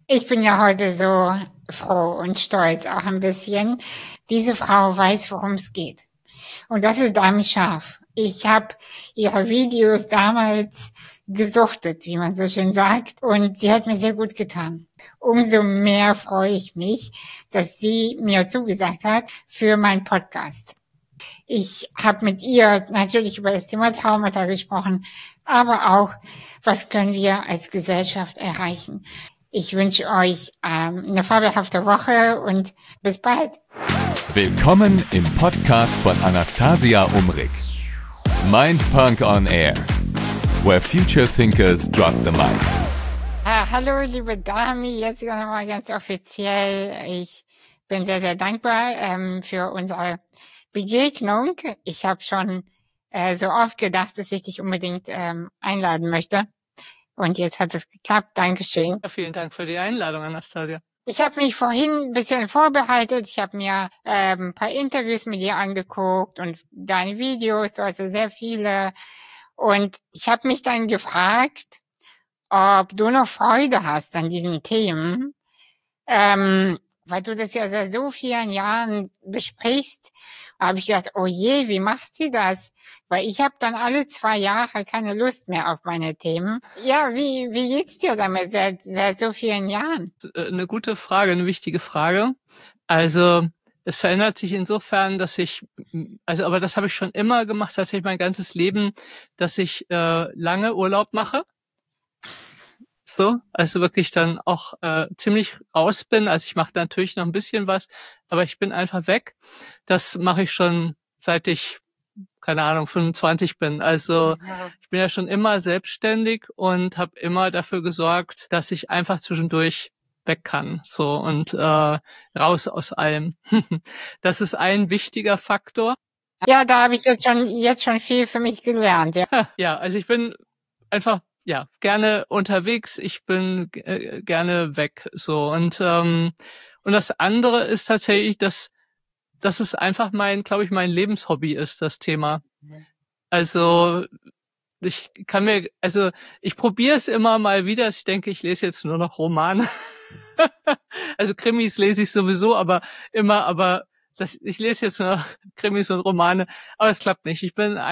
Ich bin ja heute so froh und stolz auch ein bisschen. Diese Frau weiß, worum es geht. Und das ist Dami Scharf. Ich habe ihre Videos damals gesuchtet, wie man so schön sagt, und sie hat mir sehr gut getan. Umso mehr freue ich mich, dass sie mir zugesagt hat für meinen Podcast. Ich habe mit ihr natürlich über das Thema Traumata gesprochen, aber auch, was können wir als Gesellschaft erreichen. Ich wünsche euch eine fabelhafte Woche und bis bald. Willkommen im Podcast von Anastasia Umrig. Mindpunk on Air, where future thinkers drop the mic. Hallo, liebe Dami, jetzt nochmal ganz offiziell. Ich bin sehr, sehr dankbar für unsere Begegnung. Ich habe schon so oft gedacht, dass ich dich unbedingt einladen möchte. Und jetzt hat es geklappt. Dankeschön. Ja, vielen Dank für die Einladung, Anastasia. Ich habe mich vorhin ein bisschen vorbereitet. Ich habe mir ein paar Interviews mit dir angeguckt und deine Videos, du hast ja sehr viele. Und ich habe mich dann gefragt, ob du noch Freude hast an diesen Themen, weil du das ja seit so vielen Jahren besprichst. Habe ich gedacht, oh je, wie macht sie das? Weil ich habe dann alle 2 Jahre keine Lust mehr auf meine Themen. Ja, wie geht's dir damit seit so vielen Jahren? Eine gute Frage, eine wichtige Frage. Also es verändert sich insofern, dass aber das habe ich schon immer gemacht, tatsächlich mein ganzes Leben, dass ich lange Urlaub mache. So, also wirklich dann auch ziemlich raus bin. Also ich mache natürlich noch ein bisschen was, aber ich bin einfach weg. Das mache ich schon seit ich, keine Ahnung, 25 bin. Also ich bin ja schon immer selbstständig und habe immer dafür gesorgt, dass ich einfach zwischendurch weg kann, so und raus aus allem. Das ist ein wichtiger Faktor. Ja, da habe ich jetzt schon viel für mich gelernt. Ja, Ja, also ich bin einfach gerne unterwegs. Ich bin gerne weg, so und das andere ist tatsächlich, dass es einfach glaube ich, mein Lebenshobby ist, das Thema. Also ich probiere es immer mal wieder. Ich denke, ich lese jetzt nur noch Romane. Also Krimis lese ich sowieso, ich lese jetzt nur noch Krimis und Romane, aber es klappt nicht.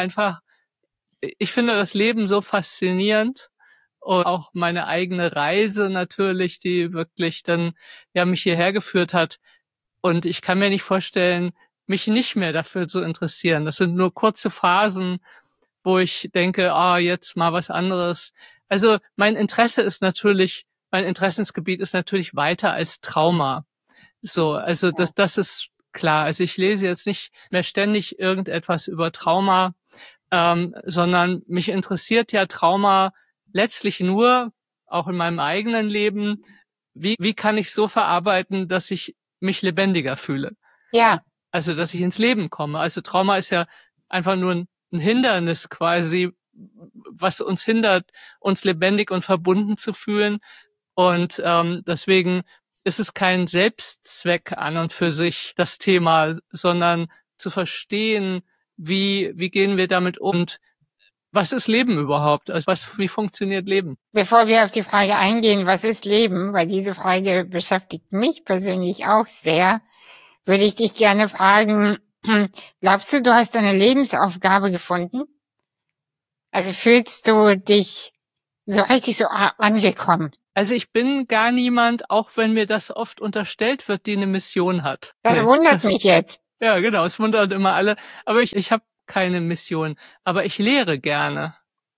Ich finde das Leben so faszinierend und auch meine eigene Reise natürlich, die wirklich dann mich hierher geführt hat. Und ich kann mir nicht vorstellen, mich nicht mehr dafür zu interessieren. Das sind nur kurze Phasen, wo ich denke, jetzt mal was anderes. Also mein Interessensgebiet ist natürlich weiter als Trauma. So, also das ist klar. Also ich lese jetzt nicht mehr ständig irgendetwas über Trauma, sondern mich interessiert ja Trauma letztlich nur, auch in meinem eigenen Leben, wie kann ich so verarbeiten, dass ich mich lebendiger fühle? ja, Also, dass ich ins Leben komme. Also Trauma ist ja einfach nur ein Hindernis quasi, was uns hindert, uns lebendig und verbunden zu fühlen. Und deswegen ist es kein Selbstzweck an und für sich, das Thema, sondern zu verstehen, wie gehen wir damit um und was ist Leben überhaupt? Also wie funktioniert Leben? bevor wir auf die Frage eingehen, was ist Leben, weil diese Frage beschäftigt mich persönlich auch sehr, würde ich dich gerne fragen, glaubst du hast deine Lebensaufgabe gefunden? Also fühlst du dich so richtig so angekommen? Also ich bin gar niemand, auch wenn mir das oft unterstellt wird, die eine Mission hat. Das wundert mich jetzt. Ja, genau, es wundert immer alle. Aber ich habe keine Mission. Aber ich lehre gerne.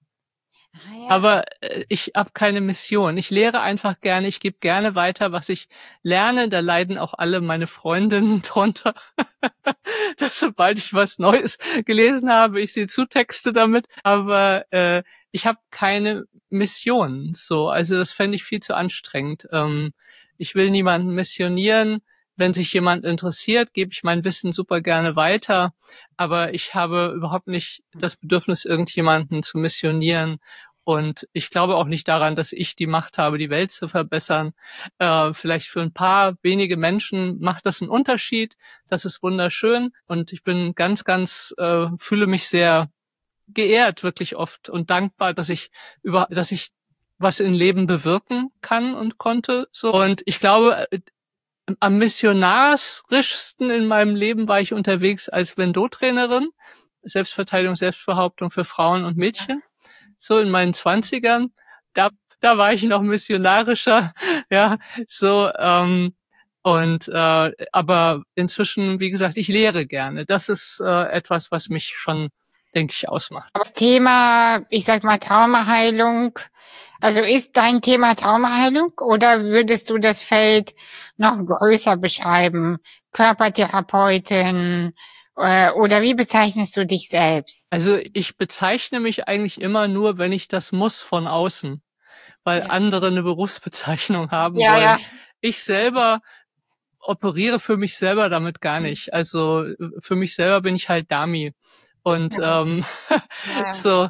Aber ich habe keine Mission. Ich lehre einfach gerne, ich gebe gerne weiter, was ich lerne. Da leiden auch alle meine Freundinnen drunter, dass sobald ich was Neues gelesen habe, ich sie zutexte damit. Aber ich habe keine Mission. So, also das fände ich viel zu anstrengend. Ich will niemanden missionieren. Wenn sich jemand interessiert, gebe ich mein Wissen super gerne weiter. Aber ich habe überhaupt nicht das Bedürfnis, irgendjemanden zu missionieren. Und ich glaube auch nicht daran, dass ich die Macht habe, die Welt zu verbessern. Vielleicht für ein paar wenige Menschen macht das einen Unterschied. Das ist wunderschön. Und ich bin fühle mich sehr geehrt, wirklich oft und dankbar, dass ich was im Leben bewirken kann und konnte. So. Und ich glaube, am missionarischsten in meinem Leben war ich unterwegs als Wendot-Trainerin. Selbstverteidigung, Selbstbehauptung für Frauen und Mädchen. So in meinen 20ern. Da war ich noch missionarischer. Ja, so, aber inzwischen, wie gesagt, ich lehre gerne. Das ist etwas, was mich schon, denke ich, ausmacht. Das Thema, ich sag mal, Traumaheilung, also ist dein Thema Traumaheilung oder würdest du das Feld noch größer beschreiben? Körpertherapeutin oder wie bezeichnest du dich selbst? Also ich bezeichne mich eigentlich immer nur, wenn ich das muss von außen, weil andere eine Berufsbezeichnung haben wollen. Ja. Ich selber operiere für mich selber damit gar nicht. Also für mich selber bin ich halt Dami. Und so,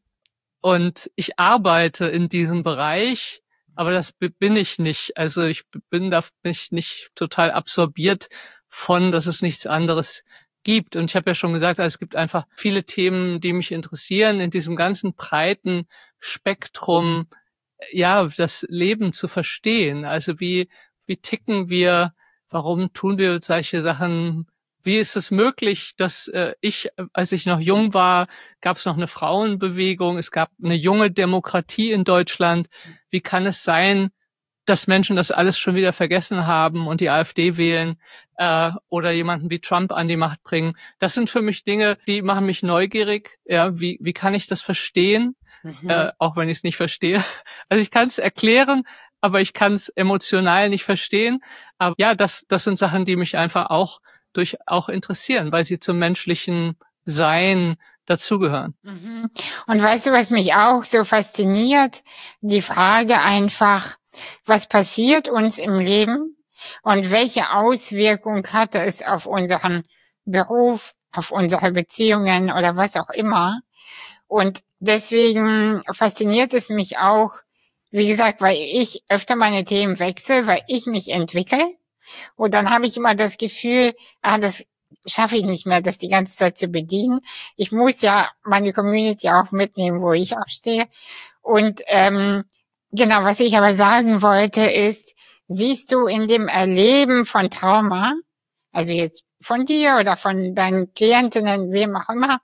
und ich arbeite in diesem Bereich, aber das bin ich nicht. Also ich bin nicht total absorbiert von, dass es nichts anderes gibt. Und ich habe ja schon gesagt, es gibt einfach viele Themen, die mich interessieren, in diesem ganzen breiten Spektrum, ja, das Leben zu verstehen. Also wie ticken wir, warum tun wir solche Sachen? Wie ist es möglich, dass als ich noch jung war, gab es noch eine Frauenbewegung, es gab eine junge Demokratie in Deutschland. Wie kann es sein, dass Menschen das alles schon wieder vergessen haben und die AfD wählen oder jemanden wie Trump an die Macht bringen? Das sind für mich Dinge, die machen mich neugierig. Ja, wie kann ich das verstehen, auch wenn ich es nicht verstehe? Also ich kann es erklären, aber ich kann es emotional nicht verstehen. Aber ja, das sind Sachen, die mich einfach auch interessieren, weil sie zum menschlichen Sein dazugehören. Und weißt du, was mich auch so fasziniert? Die Frage einfach, was passiert uns im Leben und welche Auswirkung hat es auf unseren Beruf, auf unsere Beziehungen oder was auch immer. Und deswegen fasziniert es mich auch, wie gesagt, weil ich öfter meine Themen wechsle, weil ich mich entwickle. Und dann habe ich immer das Gefühl, das schaffe ich nicht mehr, das die ganze Zeit zu bedienen. Ich muss ja meine Community auch mitnehmen, wo ich auch stehe. Und genau, was ich aber sagen wollte ist, siehst du in dem Erleben von Trauma, also jetzt von dir oder von deinen Klientinnen, wem auch immer,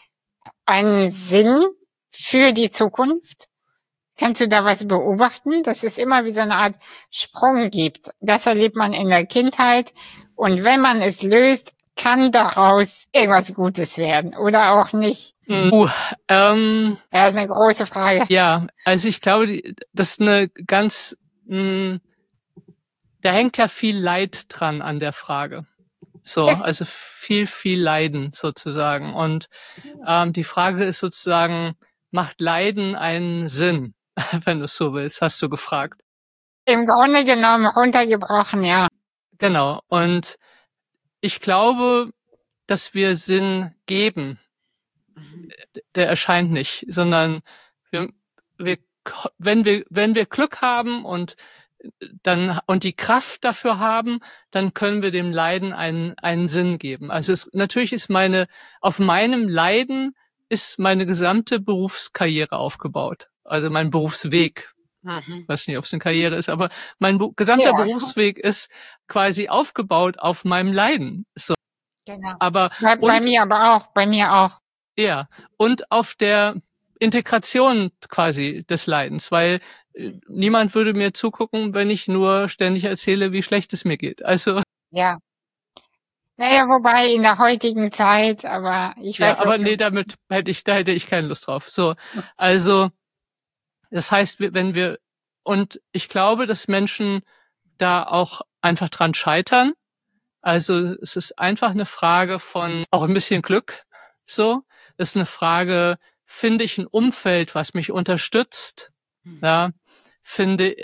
einen Sinn für die Zukunft? Kannst du da was beobachten, dass es immer wie so eine Art Sprung gibt? Das erlebt man in der Kindheit. Und wenn man es löst, kann daraus irgendwas Gutes werden oder auch nicht? Ja, ist eine große Frage. Ja, also ich glaube, das ist eine ganz, da hängt ja viel Leid dran an der Frage. So, also viel Leiden sozusagen. Und die Frage ist sozusagen, macht Leiden einen Sinn? Wenn du es so willst, hast du gefragt. Im Grunde genommen runtergebrochen, ja. Genau. Und ich glaube, dass wir Sinn geben. Der erscheint nicht, sondern wenn wir Glück haben und die Kraft dafür haben, dann können wir dem Leiden einen Sinn geben. Also natürlich ist auf meinem Leiden ist meine gesamte Berufskarriere aufgebaut. Also mein Berufsweg. Ich weiß nicht, ob es eine Karriere ist, aber mein gesamter Berufsweg ist quasi aufgebaut auf meinem Leiden. So. Genau. Bei mir auch. Ja. Und auf der Integration quasi des Leidens, weil niemand würde mir zugucken, wenn ich nur ständig erzähle, wie schlecht es mir geht. Also. Ja. Naja, wobei in der heutigen Zeit, aber ich weiß. Ja, aber nee, da hätte ich keine Lust drauf. So. Also, das heißt, und ich glaube, dass Menschen da auch einfach dran scheitern. Also es ist einfach eine Frage von auch ein bisschen Glück. So, es ist eine Frage, finde ich ein Umfeld, was mich unterstützt? Ja, habe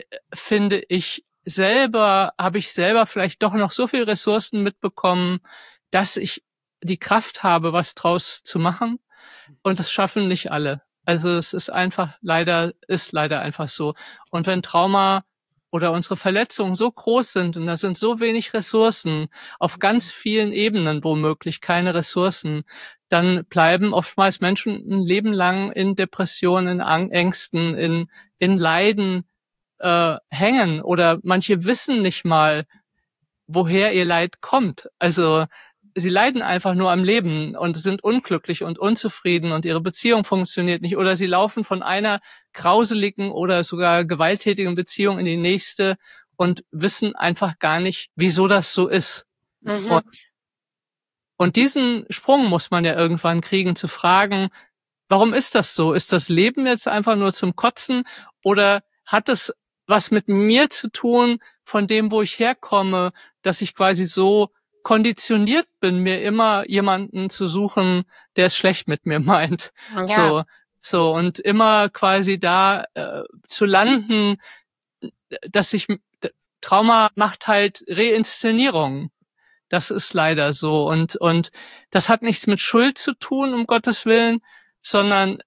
ich selber vielleicht doch noch so viel Ressourcen mitbekommen, dass ich die Kraft habe, was draus zu machen. Und das schaffen nicht alle. Also es ist leider einfach so. Und wenn Trauma oder unsere Verletzungen so groß sind und da sind so wenig Ressourcen, auf ganz vielen Ebenen womöglich keine Ressourcen, dann bleiben oftmals Menschen ein Leben lang in Depressionen, in Ängsten, in Leiden hängen, oder manche wissen nicht mal, woher ihr Leid kommt. Also sie leiden einfach nur am Leben und sind unglücklich und unzufrieden und ihre Beziehung funktioniert nicht, oder sie laufen von einer grauseligen oder sogar gewalttätigen Beziehung in die nächste und wissen einfach gar nicht, wieso das so ist. Mhm. Und diesen Sprung muss man ja irgendwann kriegen, zu fragen, warum ist das so? Ist das Leben jetzt einfach nur zum Kotzen, oder hat es was mit mir zu tun, von dem, wo ich herkomme, dass ich quasi so konditioniert bin, mir immer jemanden zu suchen, der es schlecht mit mir meint. Ja. So und immer quasi da zu landen, dass Trauma macht halt Reinszenierungen. Das ist leider so, und das hat nichts mit Schuld zu tun, um Gottes Willen, sondern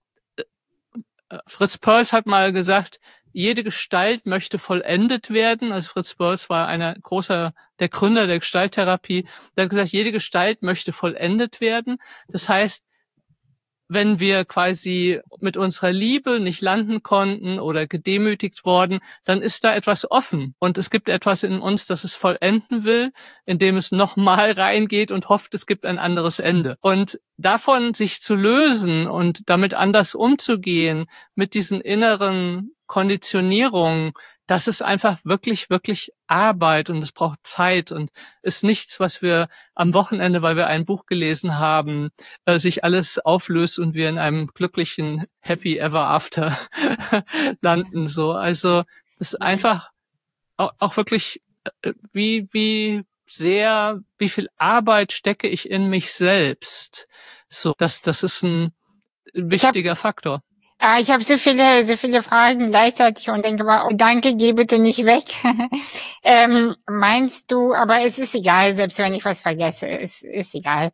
Fritz Perls hat mal gesagt, jede Gestalt möchte vollendet werden. Also Fritz Perls war der Gründer der Gestalttherapie. Der hat gesagt, jede Gestalt möchte vollendet werden. Das heißt, wenn wir quasi mit unserer Liebe nicht landen konnten oder gedemütigt worden, dann ist da etwas offen. Und es gibt etwas in uns, das es vollenden will, indem es nochmal reingeht und hofft, es gibt ein anderes Ende. Und davon sich zu lösen und damit anders umzugehen, mit diesen inneren Konditionierungen, das ist einfach wirklich, wirklich Arbeit, und es braucht Zeit und ist nichts, was wir am Wochenende, weil wir ein Buch gelesen haben, sich alles auflöst und wir in einem glücklichen Happy Ever After landen. So, also es ist einfach auch wirklich wie viel Arbeit stecke ich in mich selbst. So, das ist ein wichtiger Faktor. Ich habe so viele Fragen gleichzeitig und denke mal, oh, danke, geh bitte nicht weg. Meinst du, aber es ist egal, selbst wenn ich was vergesse, es ist egal.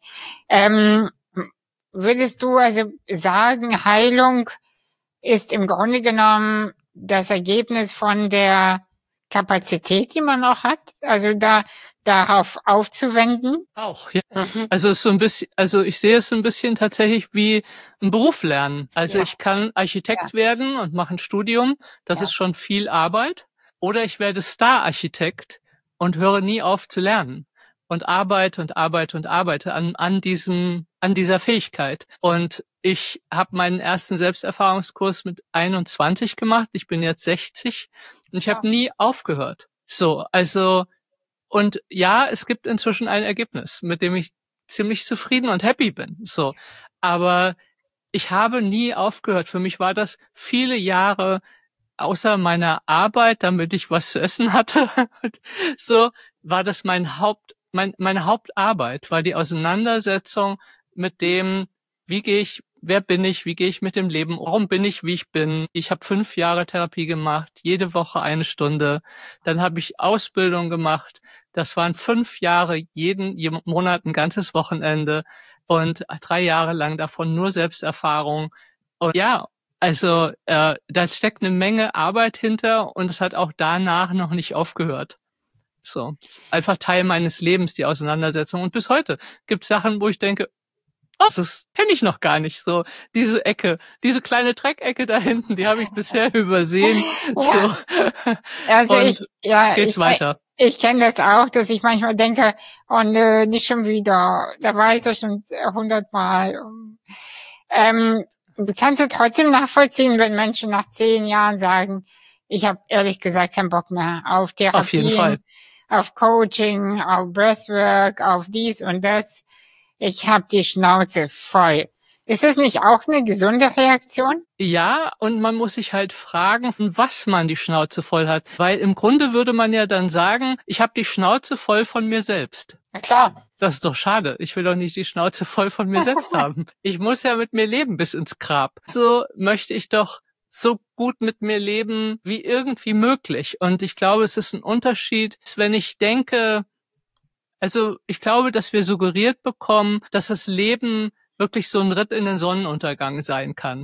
Würdest du also sagen, Heilung ist im Grunde genommen das Ergebnis von der Kapazität, die man auch hat? Also darauf aufzuwenden? Auch, ja. Also es ist so ein bisschen, also ich sehe es so ein bisschen tatsächlich wie ein Beruf lernen. Also ich kann Architekt werden und mache ein Studium, das ist schon viel Arbeit. Oder ich werde Star-Architekt und höre nie auf zu lernen und arbeite an dieser Fähigkeit. Und ich habe meinen ersten Selbsterfahrungskurs mit 21 gemacht. Ich bin jetzt 60 und ich habe nie aufgehört. So, also und ja, es gibt inzwischen ein Ergebnis, mit dem ich ziemlich zufrieden und happy bin. So, aber ich habe nie aufgehört. Für mich war das viele Jahre außer meiner Arbeit, damit ich was zu essen hatte. So war das meine Hauptarbeit, war die Auseinandersetzung mit dem, wer bin ich, wie gehe ich mit dem Leben, warum bin ich, wie ich bin. Ich habe 5 Jahre Therapie gemacht, jede Woche 1 Stunde. Dann habe ich Ausbildung gemacht. Das waren 5 Jahre, jeden Monat ein ganzes Wochenende und 3 Jahre lang davon nur Selbsterfahrung. Und ja, also da steckt eine Menge Arbeit hinter und es hat auch danach noch nicht aufgehört. So, einfach Teil meines Lebens, die Auseinandersetzung. Und bis heute gibt es Sachen, wo ich denke, das kenne ich noch gar nicht. So, diese Ecke, diese kleine Dreckecke da hinten, die habe ich bisher übersehen. So. Also und geht's weiter. Ich kenne das auch, dass ich manchmal denke, oh nö, nicht schon wieder. Da war ich doch schon 100 Mal. Kannst du trotzdem nachvollziehen, wenn Menschen nach 10 Jahren sagen, ich habe ehrlich gesagt keinen Bock mehr auf Therapie, auf jeden Fall, auf Coaching, auf Breathwork, auf dies und das. Ich habe die Schnauze voll. Ist das nicht auch eine gesunde Reaktion? Ja, und man muss sich halt fragen, von was man die Schnauze voll hat. Weil im Grunde würde man ja dann sagen, ich habe die Schnauze voll von mir selbst. Na klar. Das ist doch schade. Ich will doch nicht die Schnauze voll von mir selbst haben. Ich muss ja mit mir leben bis ins Grab. So möchte ich doch so gut mit mir leben wie irgendwie möglich. Und ich glaube, es ist ein Unterschied, wenn ich denke, also ich glaube, dass wir suggeriert bekommen, dass das Leben wirklich so ein Ritt in den Sonnenuntergang sein kann.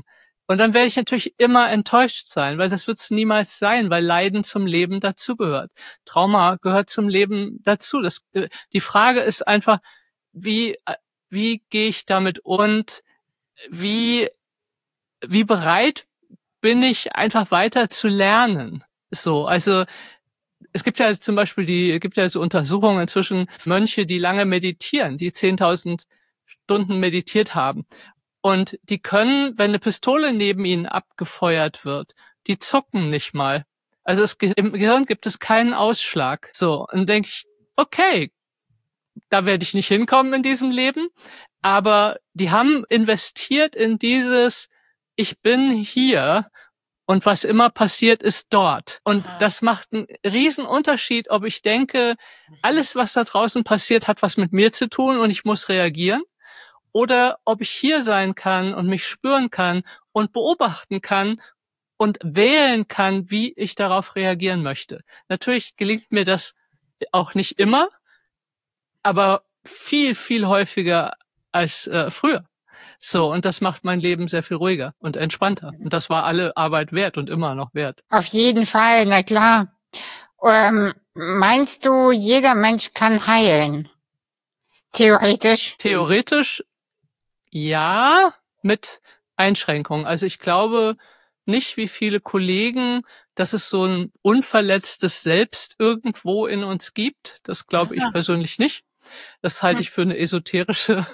Und dann werde ich natürlich immer enttäuscht sein, weil das wird es niemals sein, weil Leiden zum Leben dazugehört. Trauma gehört zum Leben dazu. Die Frage ist einfach, wie gehe ich damit und wie bereit bin ich einfach weiter zu lernen? So, also es gibt ja zum Beispiel so Untersuchungen inzwischen, Mönche, die lange meditieren, die 10.000 Stunden meditiert haben. Und die können, wenn eine Pistole neben ihnen abgefeuert wird, die zucken nicht mal. Also im Gehirn gibt es keinen Ausschlag. So, und denke ich, okay, da werde ich nicht hinkommen in diesem Leben. Aber die haben investiert in dieses, ich bin hier und was immer passiert, ist dort. Und das macht einen riesen Unterschied, ob ich denke, alles, was da draußen passiert, hat was mit mir zu tun und ich muss reagieren. Oder ob ich hier sein kann und mich spüren kann und beobachten kann und wählen kann, wie ich darauf reagieren möchte. Natürlich gelingt mir das auch nicht immer, aber viel, viel häufiger als früher. So, und das macht mein Leben sehr viel ruhiger und entspannter. Und das war alle Arbeit wert und immer noch wert. Auf jeden Fall, na klar. Meinst du, jeder Mensch kann heilen? Theoretisch? Theoretisch ja, mit Einschränkungen. Also ich glaube nicht, wie viele Kollegen, dass es so ein unverletztes Selbst irgendwo in uns gibt. Das glaube ich persönlich nicht. Das halte ich für eine esoterische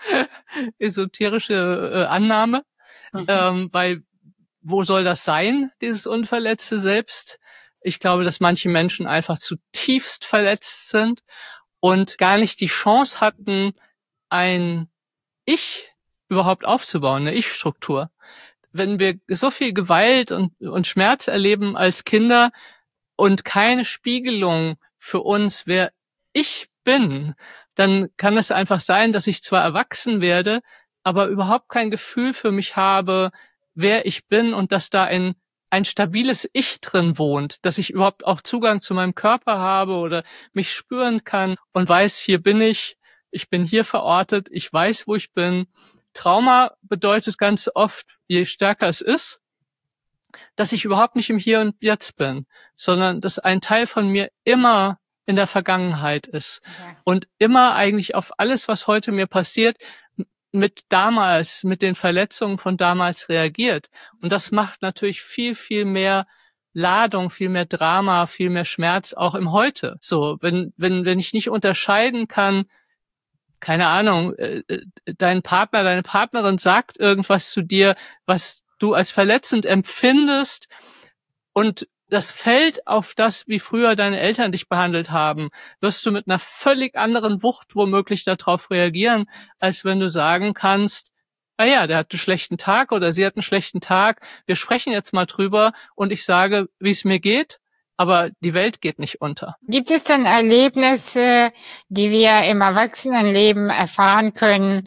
Annahme, weil wo soll das sein, dieses unverletzte Selbst? Ich glaube, dass manche Menschen einfach zutiefst verletzt sind und gar nicht die Chance hatten, ein Ich überhaupt aufzubauen, eine Ich-Struktur. Wenn wir so viel Gewalt und Schmerz erleben als Kinder und keine Spiegelung für uns, wer ich bin, dann kann es einfach sein, dass ich zwar erwachsen werde, aber überhaupt kein Gefühl für mich habe, wer ich bin und dass da ein stabiles Ich drin wohnt, dass ich überhaupt auch Zugang zu meinem Körper habe oder mich spüren kann und weiß, hier bin ich bin hier verortet, ich weiß, wo ich bin. Trauma bedeutet ganz oft, je stärker es ist, dass ich überhaupt nicht im Hier und Jetzt bin, sondern dass ein Teil von mir immer in der Vergangenheit ist und immer eigentlich auf alles, was heute mir passiert, mit den Verletzungen von damals reagiert. Und das macht natürlich viel, viel mehr Ladung, viel mehr Drama, viel mehr Schmerz auch im Heute. So, wenn ich nicht unterscheiden kann, keine Ahnung, dein Partner, deine Partnerin sagt irgendwas zu dir, was du als verletzend empfindest und das fällt auf das, wie früher deine Eltern dich behandelt haben, wirst du mit einer völlig anderen Wucht womöglich darauf reagieren, als wenn du sagen kannst, ja, der hat einen schlechten Tag oder sie hat einen schlechten Tag, wir sprechen jetzt mal drüber und ich sage, wie es mir geht, aber die Welt geht nicht unter. Gibt es denn Erlebnisse, die wir im Erwachsenenleben erfahren können,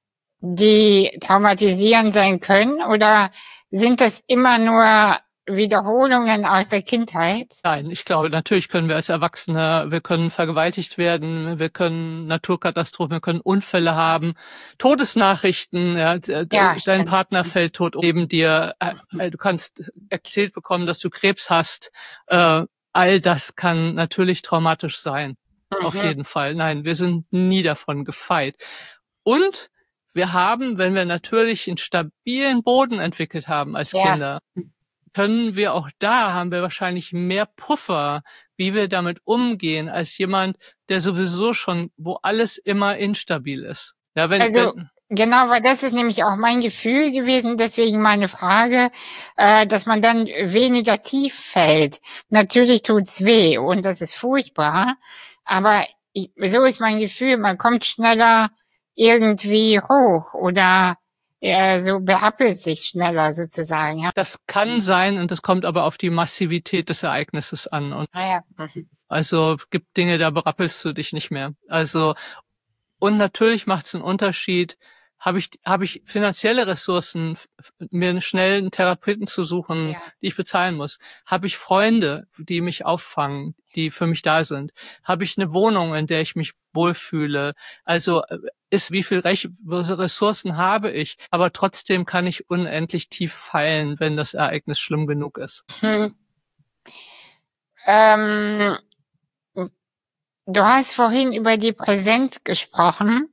die traumatisierend sein können? Oder sind das immer nur Wiederholungen aus der Kindheit? Nein, ich glaube, natürlich können wir als Erwachsene, wir können vergewaltigt werden, wir können Naturkatastrophen, wir können Unfälle haben, Todesnachrichten, dein Partner fällt tot neben dir, du kannst erzählt bekommen, dass du Krebs hast, all das kann natürlich traumatisch sein, auf jeden Fall. Nein, wir sind nie davon gefeit. Und wir haben, wenn wir natürlich einen stabilen Boden entwickelt haben als Kinder, haben wir wahrscheinlich mehr Puffer, wie wir damit umgehen, als jemand, der sowieso schon, wo alles immer instabil ist. Ja, genau, weil das ist nämlich auch mein Gefühl gewesen, deswegen meine Frage, dass man dann weniger tief fällt. Natürlich tut's weh und das ist furchtbar, aber so ist mein Gefühl, man kommt schneller irgendwie hoch oder so behappelt sich schneller sozusagen. Ja. Das kann sein und das kommt aber auf die Massivität des Ereignisses an. Und also gibt Dinge, da berappelst du dich nicht mehr. Also und natürlich macht es einen Unterschied, Habe ich finanzielle Ressourcen, mir schnell einen Therapeuten zu suchen, die ich bezahlen muss? Habe ich Freunde, die mich auffangen, die für mich da sind? Habe ich eine Wohnung, in der ich mich wohlfühle? Also wie viel Ressourcen habe ich? Aber trotzdem kann ich unendlich tief fallen, wenn das Ereignis schlimm genug ist. Du hast vorhin über die Präsenz gesprochen.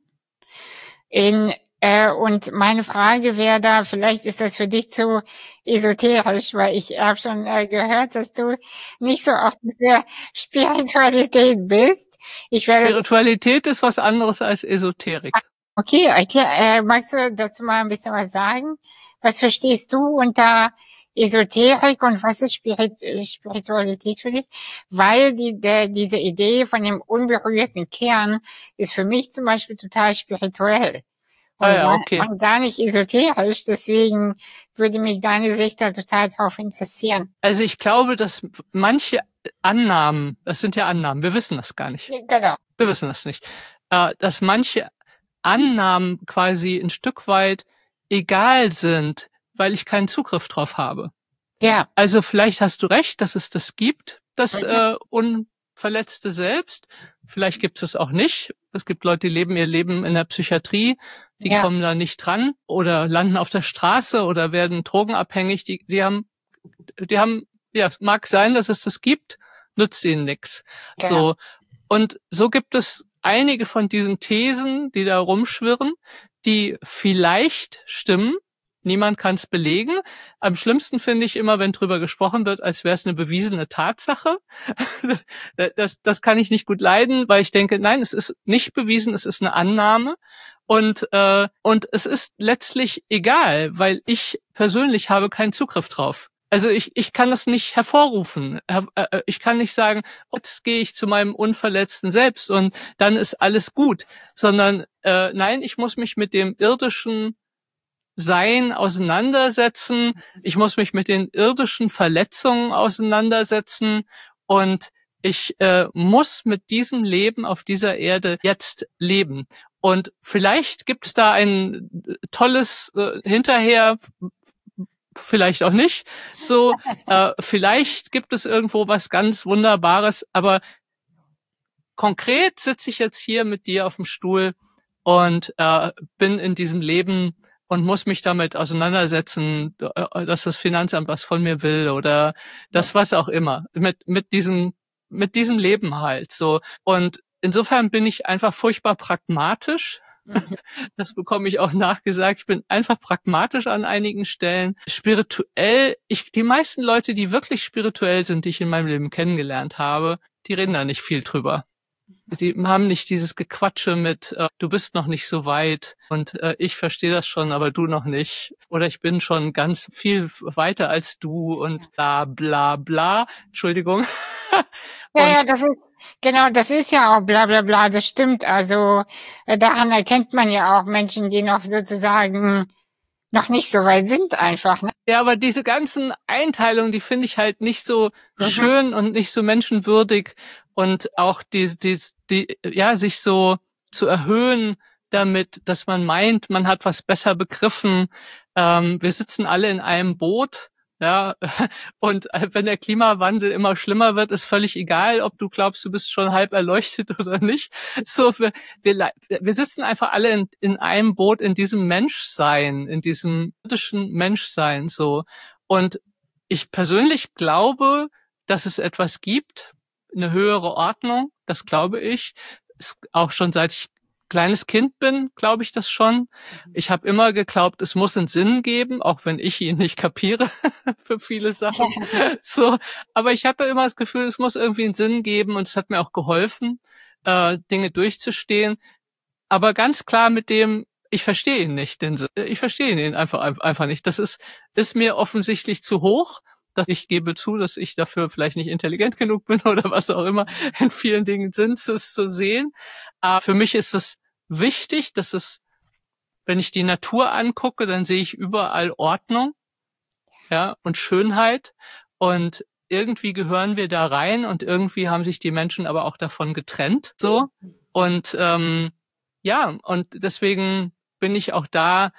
Und meine Frage wäre da, vielleicht ist das für dich zu esoterisch, weil ich habe schon gehört, dass du nicht so offen für Spiritualität bist. Spiritualität ist was anderes als Esoterik. Okay, magst du dazu mal ein bisschen was sagen? Was verstehst du unter Esoterik und was ist Spiritualität für dich? Weil diese Idee von dem unberührten Kern ist für mich zum Beispiel total spirituell. Und gar nicht esoterisch, deswegen würde mich deine Sicht da total drauf interessieren. Also ich glaube, dass manche Annahmen, das sind ja Annahmen, wir wissen das gar nicht. Genau. Wir wissen das nicht. Dass manche Annahmen quasi ein Stück weit egal sind, weil ich keinen Zugriff drauf habe. Ja. Also vielleicht hast du recht, dass es das gibt, das unverletzte Selbst. Vielleicht gibt es auch nicht. Es gibt Leute, die leben ihr Leben in der Psychiatrie, die kommen da nicht dran oder landen auf der Straße oder werden drogenabhängig. Die haben, mag sein, dass es das gibt, nützt ihnen nichts. Ja. So. Und so gibt es einige von diesen Thesen, die da rumschwirren, die vielleicht stimmen. Niemand kann es belegen. Am schlimmsten finde ich immer, wenn drüber gesprochen wird, als wäre es eine bewiesene Tatsache. Das kann ich nicht gut leiden, weil ich denke, nein, es ist nicht bewiesen, es ist eine Annahme. Und es ist letztlich egal, weil ich persönlich habe keinen Zugriff drauf. Also ich kann das nicht hervorrufen. Ich kann nicht sagen, jetzt gehe ich zu meinem unverletzten Selbst und dann ist alles gut. Sondern nein, ich muss mich mit dem irdischen Sein auseinandersetzen. Ich muss mich mit den irdischen Verletzungen auseinandersetzen. Und ich muss mit diesem Leben auf dieser Erde jetzt leben. Und vielleicht gibt es da ein tolles hinterher, vielleicht auch nicht. So, vielleicht gibt es irgendwo was ganz Wunderbares, aber konkret sitze ich jetzt hier mit dir auf dem Stuhl und bin in diesem Leben und muss mich damit auseinandersetzen, dass das Finanzamt was von mir will oder das was auch immer. Mit diesem Leben halt so. Und insofern bin ich einfach furchtbar pragmatisch. Das bekomme ich auch nachgesagt. Ich bin einfach pragmatisch an einigen Stellen. Spirituell, die meisten Leute, die wirklich spirituell sind, die ich in meinem Leben kennengelernt habe, die reden da nicht viel drüber. Die haben nicht dieses Gequatsche mit, du bist noch nicht so weit und ich verstehe das schon, aber du noch nicht. Oder ich bin schon ganz viel weiter als du und bla bla bla. Entschuldigung. Ja, das ist ja auch bla bla bla, das stimmt. Also daran erkennt man ja auch Menschen, die noch sozusagen noch nicht so weit sind einfach. Ne? Ja, aber diese ganzen Einteilungen, die finde ich halt nicht so schön und nicht so menschenwürdig. Und auch sich so zu erhöhen damit, dass man meint, man hat was besser begriffen. Wir sitzen alle in einem Boot, ja. Und wenn der Klimawandel immer schlimmer wird, ist völlig egal, ob du glaubst, du bist schon halb erleuchtet oder nicht. So, wir sitzen einfach alle in einem Boot, in diesem Menschsein, in diesem irdischen Menschsein, so. Und ich persönlich glaube, dass es etwas gibt, eine höhere Ordnung, das glaube ich. Auch schon seit ich kleines Kind bin, glaube ich das schon. Ich habe immer geglaubt, es muss einen Sinn geben, auch wenn ich ihn nicht kapiere für viele Sachen. So, aber ich hatte immer das Gefühl, es muss irgendwie einen Sinn geben und es hat mir auch geholfen, Dinge durchzustehen. Aber ganz klar mit dem, ich verstehe ihn nicht, ich verstehe ihn einfach nicht. Das ist mir offensichtlich zu hoch. Ich gebe zu, dass ich dafür vielleicht nicht intelligent genug bin oder was auch immer. In vielen Dingen sind es zu sehen. Aber für mich ist es wichtig, dass wenn ich die Natur angucke, dann sehe ich überall Ordnung, ja, und Schönheit. Und irgendwie gehören wir da rein und irgendwie haben sich die Menschen aber auch davon getrennt, so. Und und deswegen bin ich auch da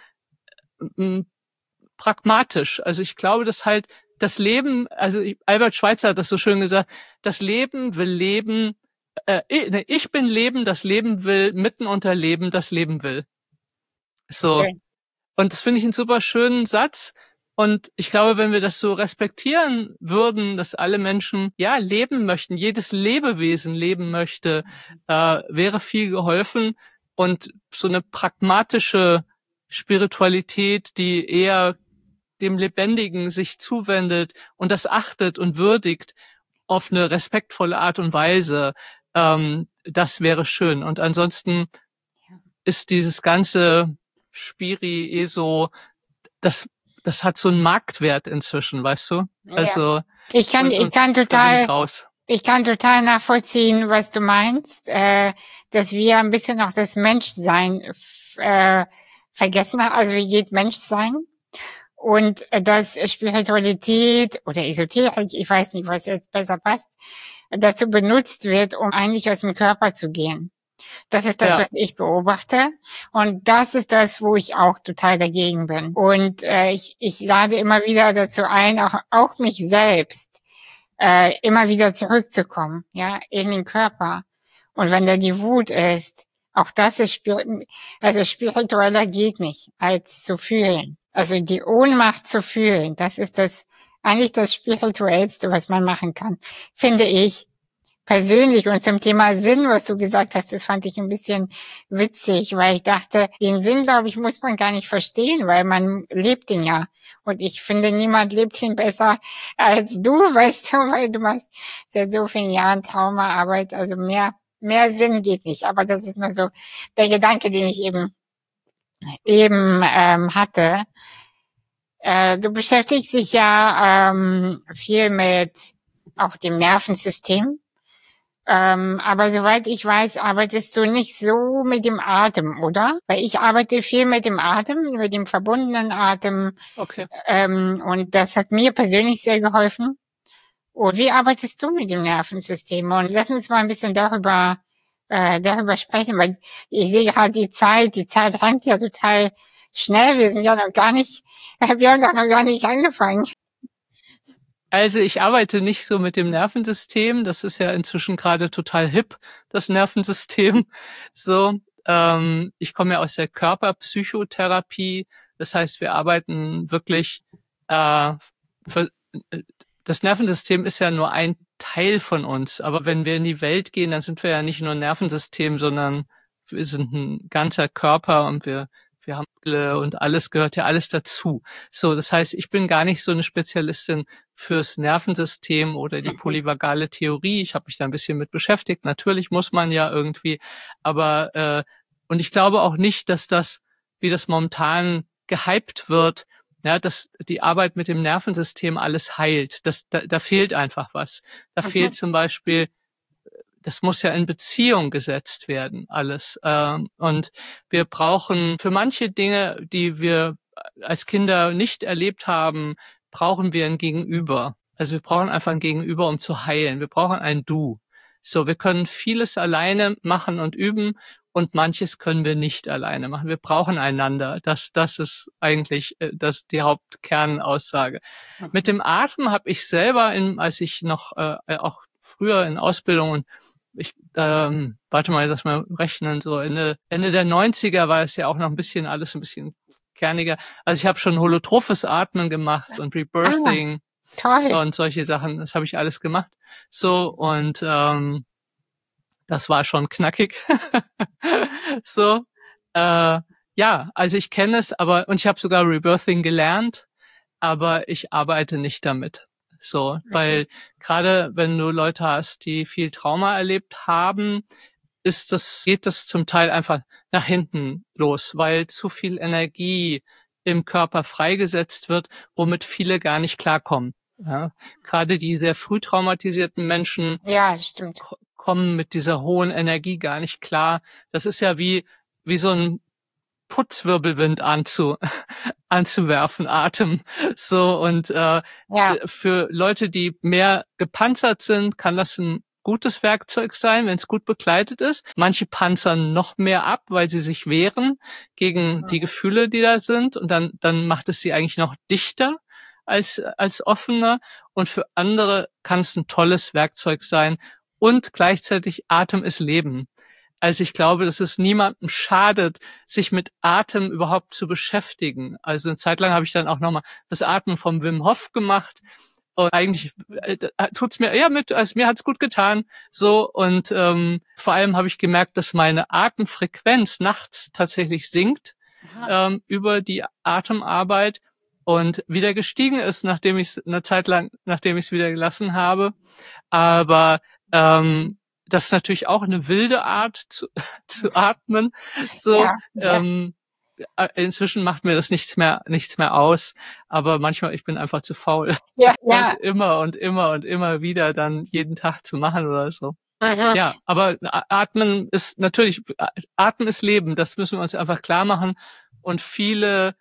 pragmatisch. Also ich glaube, dass halt das Leben, also Albert Schweitzer hat das so schön gesagt, das Leben will leben, ich bin Leben, das Leben will, mitten unter Leben, das Leben will. So. Okay. Und das finde ich einen super schönen Satz. Und ich glaube, wenn wir das so respektieren würden, dass alle Menschen ja leben möchten, jedes Lebewesen leben möchte, wäre viel geholfen. Und so eine pragmatische Spiritualität, die eher dem Lebendigen sich zuwendet und das achtet und würdigt auf eine respektvolle Art und Weise, das wäre schön. Und ansonsten ist dieses ganze Spiri, ESO, das hat so einen Marktwert inzwischen, weißt du? Also ich kann total nachvollziehen, was du meinst, dass wir ein bisschen auch das Menschsein vergessen haben. Also wie geht Menschsein? Und dass Spiritualität oder Esoterik, ich weiß nicht, was jetzt besser passt, dazu benutzt wird, um eigentlich aus dem Körper zu gehen. Das ist das, was ich beobachte. Und das ist das, wo ich auch total dagegen bin. Und ich lade immer wieder dazu ein, auch mich selbst immer wieder zurückzukommen, ja, in den Körper. Und wenn da die Wut ist, auch das ist spiritueller geht nicht, als zu fühlen. Also die Ohnmacht zu fühlen, das ist eigentlich das Spirituellste, was man machen kann, finde ich persönlich. Und zum Thema Sinn, was du gesagt hast, das fand ich ein bisschen witzig, weil ich dachte, den Sinn, glaube ich, muss man gar nicht verstehen, weil man lebt ihn ja. Und ich finde, niemand lebt ihn besser als du, weißt du, weil du machst seit so vielen Jahren Traumaarbeit, also mehr Sinn geht nicht. Aber das ist nur so der Gedanke, den ich eben hatte. Du beschäftigst dich ja viel mit auch dem Nervensystem. Aber soweit ich weiß, arbeitest du nicht so mit dem Atem, oder? Weil ich arbeite viel mit dem Atem, mit dem verbundenen Atem. Okay. Und das hat mir persönlich sehr geholfen. Und wie arbeitest du mit dem Nervensystem? Und lass uns mal ein bisschen darüber sprechen, weil ich sehe gerade die Zeit rennt ja total schnell. Wir haben doch noch gar nicht angefangen. Also ich arbeite nicht so mit dem Nervensystem. Das ist ja inzwischen gerade total hip, das Nervensystem. So, ich komme ja aus der Körperpsychotherapie. Das heißt, wir arbeiten wirklich das Nervensystem ist ja nur ein Teil von uns. Aber wenn wir in die Welt gehen, dann sind wir ja nicht nur ein Nervensystem, sondern wir sind ein ganzer Körper und wir haben und alles gehört ja alles dazu. So, das heißt, ich bin gar nicht so eine Spezialistin fürs Nervensystem oder die polyvagale Theorie. Ich habe mich da ein bisschen mit beschäftigt. Natürlich muss man ja irgendwie, aber und ich glaube auch nicht, dass das, wie das momentan gehypt wird, ja, dass die Arbeit mit dem Nervensystem alles heilt. Da fehlt einfach was. Da fehlt zum Beispiel, das muss ja in Beziehung gesetzt werden, alles. Und wir brauchen für manche Dinge, die wir als Kinder nicht erlebt haben, brauchen wir ein Gegenüber. Also wir brauchen einfach ein Gegenüber, um zu heilen. Wir brauchen ein Du. So, wir können vieles alleine machen und üben und manches können wir nicht alleine machen. Wir brauchen einander. Das ist eigentlich die Hauptkernaussage. Mit dem Atmen habe ich selber, als ich noch auch früher in Ausbildung und warte mal, lass mal rechnen, so Ende der 90er war es ja auch noch alles ein bisschen kerniger. Also ich habe schon holotrophes Atmen gemacht und Rebirthing und solche Sachen. Das habe ich alles gemacht. So, und das war schon knackig. So, ja, also ich kenne es, und ich habe sogar Rebirthing gelernt, aber ich arbeite nicht damit. So, weil gerade wenn du Leute hast, die viel Trauma erlebt haben, geht das zum Teil einfach nach hinten los, weil zu viel Energie im Körper freigesetzt wird, womit viele gar nicht klarkommen. Ja, gerade die sehr früh traumatisierten Menschen stimmt. Kommen mit dieser hohen Energie gar nicht klar. Das ist ja wie so ein Putzwirbelwind anzuwerfen, Atem. So, und für Leute, die mehr gepanzert sind, kann das ein gutes Werkzeug sein, wenn es gut begleitet ist. Manche panzern noch mehr ab, weil sie sich wehren gegen die Gefühle, die da sind. Und dann macht es sie eigentlich noch dichter als offener. Und für andere kann es ein tolles Werkzeug sein. Und gleichzeitig Atem ist Leben. Also ich glaube, dass es niemandem schadet, sich mit Atem überhaupt zu beschäftigen. Also eine Zeit lang habe ich dann auch nochmal das Atmen vom Wim Hof gemacht. Und eigentlich tut's mir also mir hat's gut getan. So, und vor allem habe ich gemerkt, dass meine Atemfrequenz nachts tatsächlich sinkt über die Atemarbeit und wieder gestiegen ist, nachdem ich es wieder gelassen habe. Aber das ist natürlich auch eine wilde Art zu atmen. So, inzwischen macht mir das nichts mehr aus, aber manchmal ich bin einfach zu faul, das immer und immer und immer wieder dann jeden Tag zu machen oder so. Ja, aber Atmen ist Leben, das müssen wir uns einfach klar machen. Und viele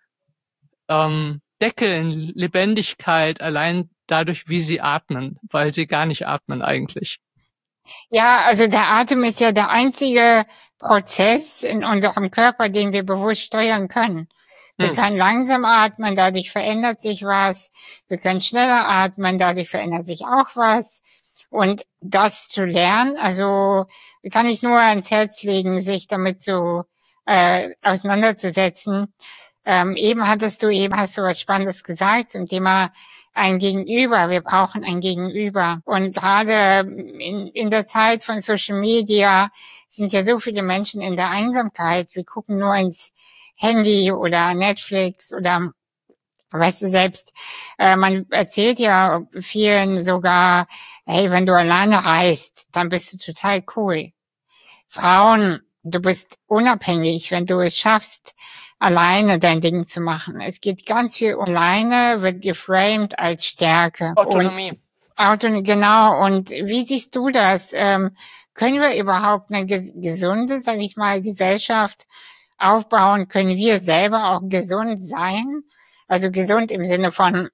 deckeln Lebendigkeit allein dadurch, wie sie atmen, weil sie gar nicht atmen eigentlich. Ja, also der Atem ist ja der einzige Prozess in unserem Körper, den wir bewusst steuern können. Wir können langsam atmen, dadurch verändert sich was. Wir können schneller atmen, dadurch verändert sich auch was. Und das zu lernen, also kann ich nur ans Herz legen, sich damit so auseinanderzusetzen. Hast du was Spannendes gesagt zum Thema ein Gegenüber. Wir brauchen ein Gegenüber. Und gerade in der Zeit von Social Media sind ja so viele Menschen in der Einsamkeit. Wir gucken nur ins Handy oder Netflix oder weißt du selbst, man erzählt ja vielen sogar, hey, wenn du alleine reist, dann bist du total cool. Frauen, du bist unabhängig, wenn du es schaffst, alleine dein Ding zu machen. Es geht ganz viel alleine, wird geframed als Stärke. Autonomie. Genau. Und wie siehst du das? Können wir überhaupt eine gesunde, sage ich mal, Gesellschaft aufbauen? Können wir selber auch gesund sein? Also gesund im Sinne von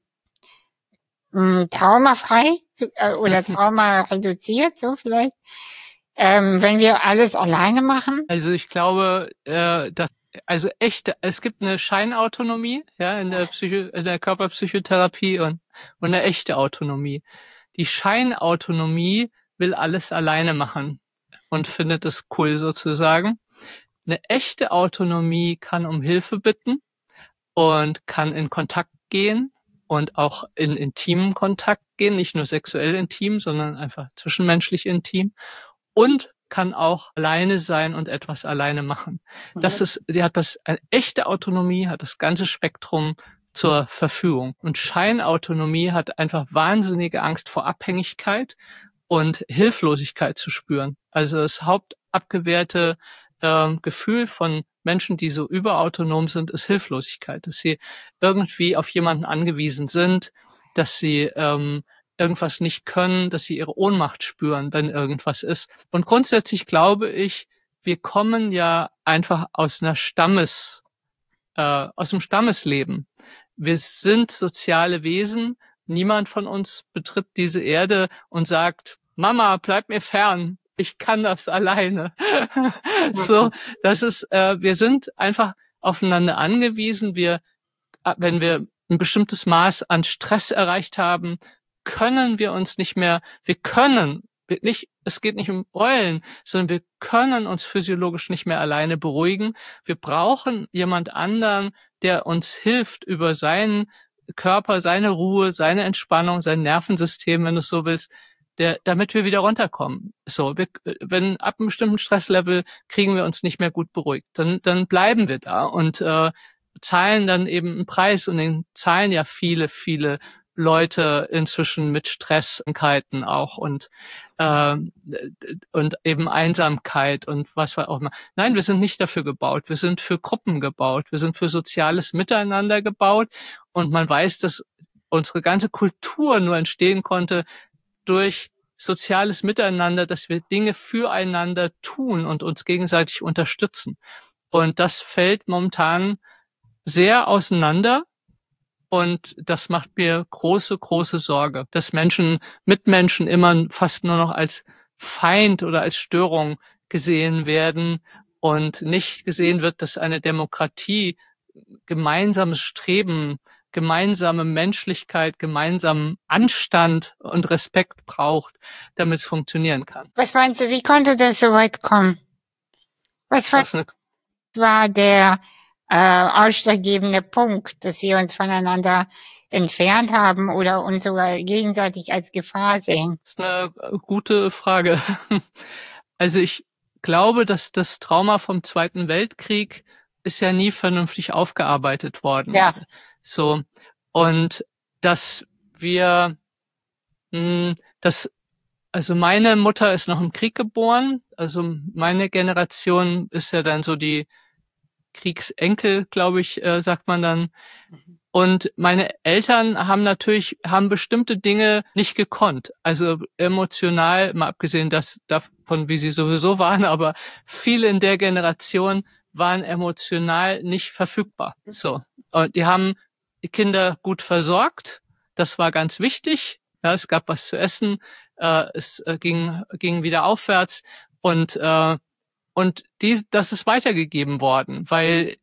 traumafrei oder trauma reduziert, so vielleicht. Wenn wir alles alleine machen? Also ich glaube, es gibt eine Scheinautonomie, ja, in der Körperpsychotherapie und eine echte Autonomie. Die Scheinautonomie will alles alleine machen und findet es cool sozusagen. Eine echte Autonomie kann um Hilfe bitten und kann in Kontakt gehen und auch in intimen Kontakt gehen, nicht nur sexuell intim, sondern einfach zwischenmenschlich intim. Und kann auch alleine sein und etwas alleine machen. Eine echte Autonomie hat das ganze Spektrum zur Verfügung. Und Scheinautonomie hat einfach wahnsinnige Angst vor Abhängigkeit und Hilflosigkeit zu spüren. Also das hauptabgewehrte Gefühl von Menschen, die so überautonom sind, ist Hilflosigkeit, dass sie irgendwie auf jemanden angewiesen sind, dass sie irgendwas nicht können, dass sie ihre Ohnmacht spüren, wenn irgendwas ist. Und grundsätzlich glaube ich, wir kommen ja einfach aus dem Stammesleben. Wir sind soziale Wesen. Niemand von uns betritt diese Erde und sagt, Mama, bleib mir fern. Ich kann das alleine. So, wir sind einfach aufeinander angewiesen. Wenn wir ein bestimmtes Maß an Stress erreicht haben, können wir uns nicht mehr, es geht nicht um Eulen, sondern wir können uns physiologisch nicht mehr alleine beruhigen. Wir brauchen jemand anderen, der uns hilft, über seinen Körper, seine Ruhe, seine Entspannung, sein Nervensystem, wenn du es so willst, damit wir wieder runterkommen. So, wenn ab einem bestimmten Stresslevel kriegen wir uns nicht mehr gut beruhigt, dann bleiben wir da und zahlen dann eben einen Preis, und den zahlen ja viele, viele Leute inzwischen mit Stresskrankheiten auch und eben Einsamkeit und was auch immer. Nein, wir sind nicht dafür gebaut. Wir sind für Gruppen gebaut. Wir sind für soziales Miteinander gebaut. Und man weiß, dass unsere ganze Kultur nur entstehen konnte durch soziales Miteinander, dass wir Dinge füreinander tun und uns gegenseitig unterstützen. Und das fällt momentan sehr auseinander. Und das macht mir große, große Sorge, dass Mitmenschen immer fast nur noch als Feind oder als Störung gesehen werden und nicht gesehen wird, dass eine Demokratie gemeinsames Streben, gemeinsame Menschlichkeit, gemeinsamen Anstand und Respekt braucht, damit es funktionieren kann. Was meinst du, wie konnte das so weit kommen? Was war der ausschlaggebende Punkt, dass wir uns voneinander entfernt haben oder uns sogar gegenseitig als Gefahr sehen? Das ist eine gute Frage. Also ich glaube, dass das Trauma vom Zweiten Weltkrieg ist ja nie vernünftig aufgearbeitet worden. Ja. So. Und dass wir, also meine Mutter ist noch im Krieg geboren. Also meine Generation ist ja dann so die Kriegsenkel, glaube ich, sagt man dann. Und meine Eltern haben bestimmte Dinge nicht gekonnt. Also emotional, mal abgesehen davon, wie sie sowieso waren, aber viele in der Generation waren emotional nicht verfügbar. So. Und die haben die Kinder gut versorgt. Das war ganz wichtig. Ja, es gab was zu essen. Es ging wieder aufwärts. Und das ist weitergegeben worden, weil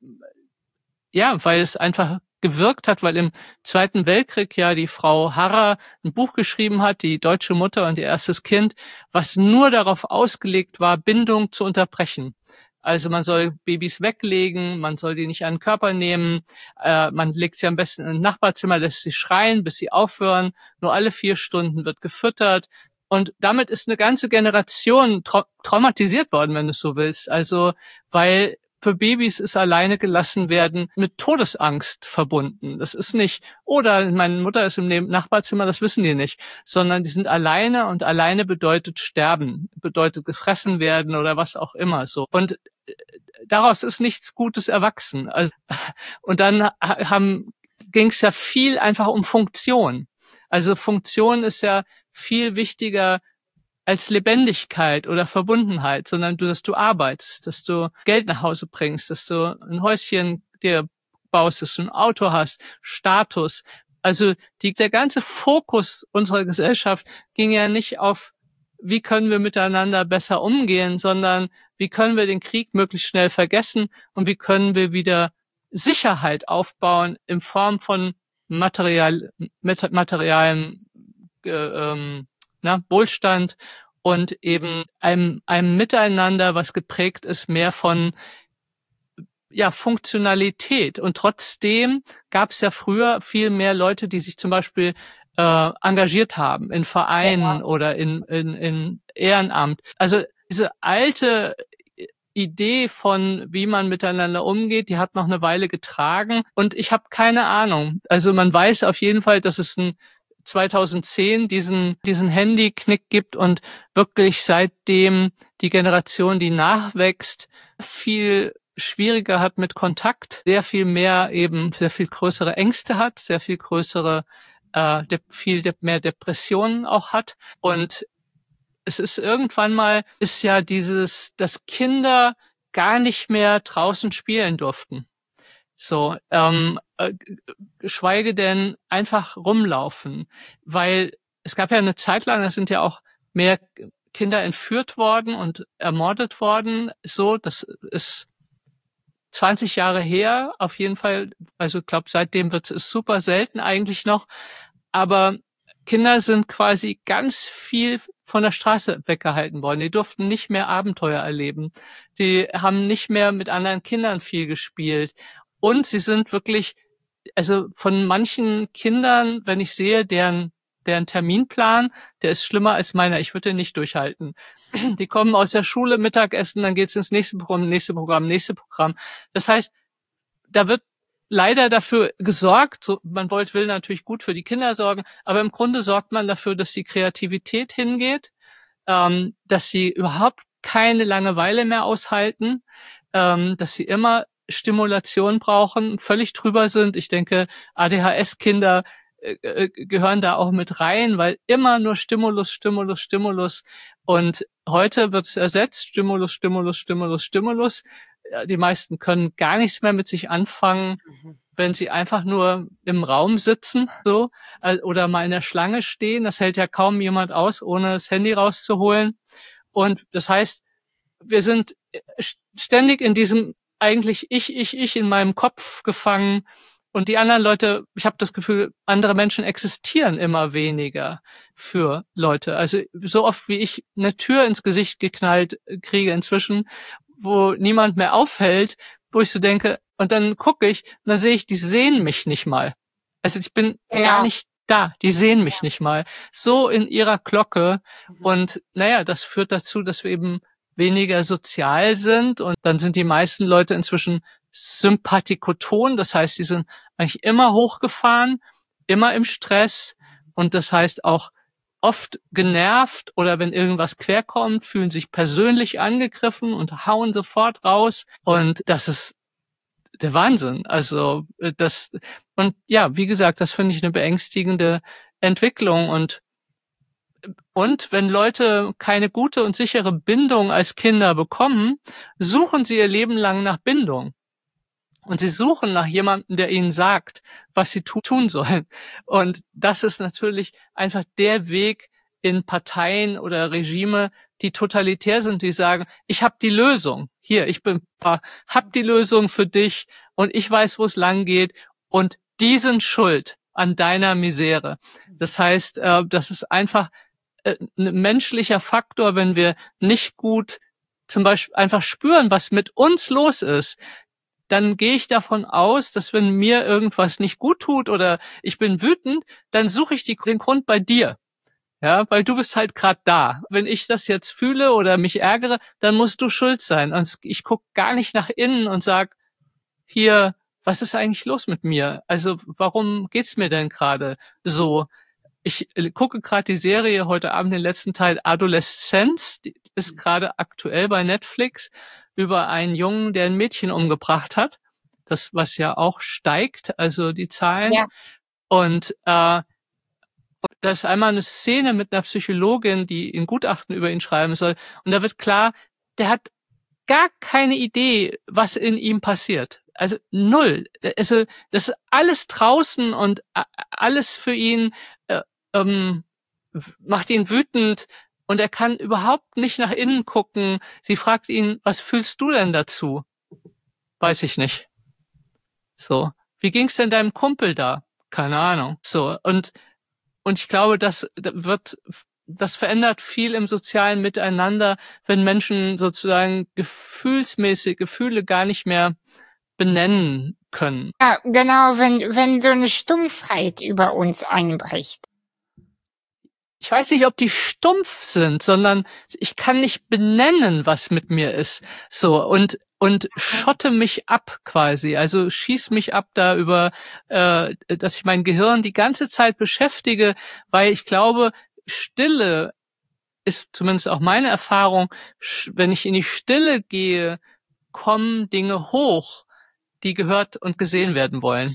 es einfach gewirkt hat, weil im Zweiten Weltkrieg ja die Frau Harrer ein Buch geschrieben hat, die deutsche Mutter und ihr erstes Kind, was nur darauf ausgelegt war, Bindung zu unterbrechen. Also man soll Babys weglegen, man soll die nicht an den Körper nehmen, man legt sie am besten in ein Nachbarzimmer, lässt sie schreien, bis sie aufhören, nur alle 4 Stunden wird gefüttert. Und damit ist eine ganze Generation traumatisiert worden, wenn du es so willst. Also, weil für Babys ist alleine gelassen werden mit Todesangst verbunden. Das ist nicht, oder meine Mutter ist im Nachbarzimmer, das wissen die nicht, sondern die sind alleine und alleine bedeutet sterben, bedeutet gefressen werden oder was auch immer so. Und daraus ist nichts Gutes erwachsen. Also, und dann ging es ja viel einfach um Funktion. Also Funktion ist ja viel wichtiger als Lebendigkeit oder Verbundenheit, sondern dass du arbeitest, dass du Geld nach Hause bringst, dass du ein Häuschen dir baust, dass du ein Auto hast, Status. Also der ganze Fokus unserer Gesellschaft ging ja nicht auf, wie können wir miteinander besser umgehen, sondern wie können wir den Krieg möglichst schnell vergessen und wie können wir wieder Sicherheit aufbauen in Form von materialem Wohlstand und eben einem Miteinander, was geprägt ist mehr von Funktionalität. Und trotzdem gab es ja früher viel mehr Leute, die sich zum Beispiel engagiert haben in Vereinen oder in Ehrenamt. Also diese alte Idee von, wie man miteinander umgeht, die hat noch eine Weile getragen. Und ich habe keine Ahnung. Also man weiß auf jeden Fall, dass es 2010 diesen Handyknick gibt und wirklich seitdem die Generation, die nachwächst, viel schwieriger hat mit Kontakt, sehr viel größere Ängste hat, sehr viel größere, mehr Depressionen auch hat. Und es ist irgendwann mal, dass Kinder gar nicht mehr draußen spielen durften. So, geschweige denn einfach rumlaufen, weil es gab ja eine Zeit lang, da sind ja auch mehr Kinder entführt worden und ermordet worden. So, das ist 20 Jahre her, auf jeden Fall. Also ich glaube, seitdem ist super selten eigentlich noch. Aber Kinder sind quasi ganz viel von der Straße weggehalten worden. Die durften nicht mehr Abenteuer erleben. Die haben nicht mehr mit anderen Kindern viel gespielt. Und sie sind wirklich, also von manchen Kindern, wenn ich sehe, deren Terminplan, der ist schlimmer als meiner. Ich würde den nicht durchhalten. Die kommen aus der Schule, Mittagessen, dann geht's ins nächste Programm. Das heißt, da wird leider dafür gesorgt, so, man will natürlich gut für die Kinder sorgen, aber im Grunde sorgt man dafür, dass die Kreativität hingeht, dass sie überhaupt keine Langeweile mehr aushalten, dass sie immer Stimulation brauchen, völlig drüber sind. Ich denke, ADHS-Kinder gehören da auch mit rein, weil immer nur Stimulus. Und heute wird es ersetzt, Stimulus. Die meisten können gar nichts mehr mit sich anfangen. wenn sie einfach nur im Raum sitzen, so, oder mal in der Schlange stehen. Das hält ja kaum jemand aus, ohne das Handy rauszuholen. Und das heißt, wir sind ständig in diesem eigentlich ich in meinem Kopf gefangen. Und die anderen Leute, ich habe das Gefühl, andere Menschen existieren immer weniger für Leute. Also so oft wie ich eine Tür ins Gesicht geknallt kriege inzwischen, wo niemand mehr aufhält, wo ich so denke, und dann gucke ich, und dann sehe ich, die sehen mich nicht mal. Also ich bin gar nicht da, die sehen mich nicht mal. So in ihrer Glocke. Und naja, das führt dazu, dass wir eben weniger sozial sind. Und dann sind die meisten Leute inzwischen sympathikoton. Das heißt, die sind eigentlich immer hochgefahren, immer im Stress. Und das heißt auch oft genervt oder wenn irgendwas querkommt, fühlen sich persönlich angegriffen und hauen sofort raus. Und das ist der Wahnsinn. Also und ja, wie gesagt, das finde ich eine beängstigende Entwicklung. Und wenn Leute keine gute und sichere Bindung als Kinder bekommen, suchen sie ihr Leben lang nach Bindung. Und sie suchen nach jemandem, der ihnen sagt, was sie tun sollen. Und das ist natürlich einfach der Weg in Parteien oder Regime, die totalitär sind, die sagen, ich habe die Lösung. Hier, hab die Lösung für dich und ich weiß, wo es lang geht und die sind schuld an deiner Misere. Das heißt, das ist einfach ein menschlicher Faktor, wenn wir nicht gut zum Beispiel einfach spüren, was mit uns los ist, dann gehe ich davon aus, dass wenn mir irgendwas nicht gut tut oder ich bin wütend, dann suche ich den Grund bei dir. Ja, weil du bist halt gerade da. Wenn ich das jetzt fühle oder mich ärgere, dann musst du schuld sein. Und ich gucke gar nicht nach innen und sag, hier, was ist eigentlich los mit mir? Also warum geht's mir denn gerade so? Ich gucke gerade die Serie heute Abend, den letzten Teil Adoleszenz, die ist gerade aktuell bei Netflix, über einen Jungen, der ein Mädchen umgebracht hat. Das, was ja auch steigt, also die Zahlen. Ja. Und da ist einmal eine Szene mit einer Psychologin, die ein Gutachten über ihn schreiben soll. Und da wird klar, der hat gar keine Idee, was in ihm passiert. Also null. Also das ist alles draußen und alles für ihn macht ihn wütend und er kann überhaupt nicht nach innen gucken. Sie fragt ihn, was fühlst du denn dazu? Weiß ich nicht. So. Wie ging's denn deinem Kumpel da? Keine Ahnung. So. Und ich glaube, das verändert viel im sozialen Miteinander, wenn Menschen sozusagen gefühlsmäßig Gefühle gar nicht mehr benennen können. Ja, genau, wenn so eine Stumpfheit über uns einbricht. Ich weiß nicht, ob die stumpf sind, sondern ich kann nicht benennen, was mit mir ist. So, und schotte mich ab quasi. Also schieß mich ab da über, dass ich mein Gehirn die ganze Zeit beschäftige, weil ich glaube, Stille ist zumindest auch meine Erfahrung, wenn ich in die Stille gehe, kommen Dinge hoch, die gehört und gesehen werden wollen.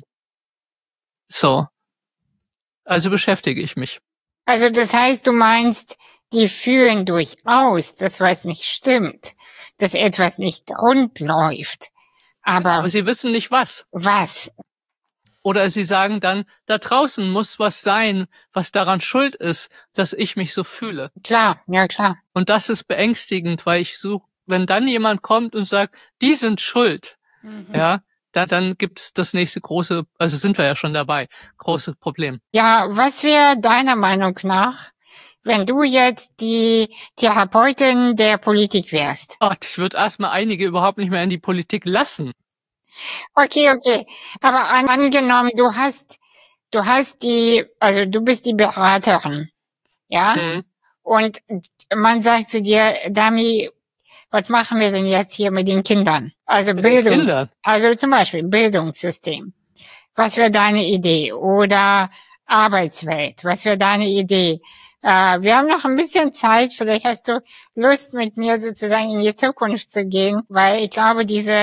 So. Also beschäftige ich mich. Also das heißt, du meinst, die fühlen durchaus, dass was nicht stimmt, dass etwas nicht rund läuft. Aber sie wissen nicht was. Was? Oder sie sagen dann, da draußen muss was sein, was daran schuld ist, dass ich mich so fühle. Klar, ja klar. Und das ist beängstigend, weil ich suche, wenn dann jemand kommt und sagt, die sind schuld, ja, dann gibt's das nächste große, also sind wir ja schon dabei, große Problem. Ja, was wäre deiner Meinung nach, wenn du jetzt die Therapeutin der Politik wärst? Ich würde erstmal einige überhaupt nicht mehr in die Politik lassen. Okay. Aber angenommen, du bist die Beraterin, ja? Und man sagt zu dir, Dami, was machen wir denn jetzt hier mit den Kindern? Also also zum Beispiel Bildungssystem. Was wäre deine Idee? Oder Arbeitswelt, was wäre deine Idee? Wir haben noch ein bisschen Zeit, vielleicht hast du Lust, mit mir sozusagen in die Zukunft zu gehen, weil ich glaube,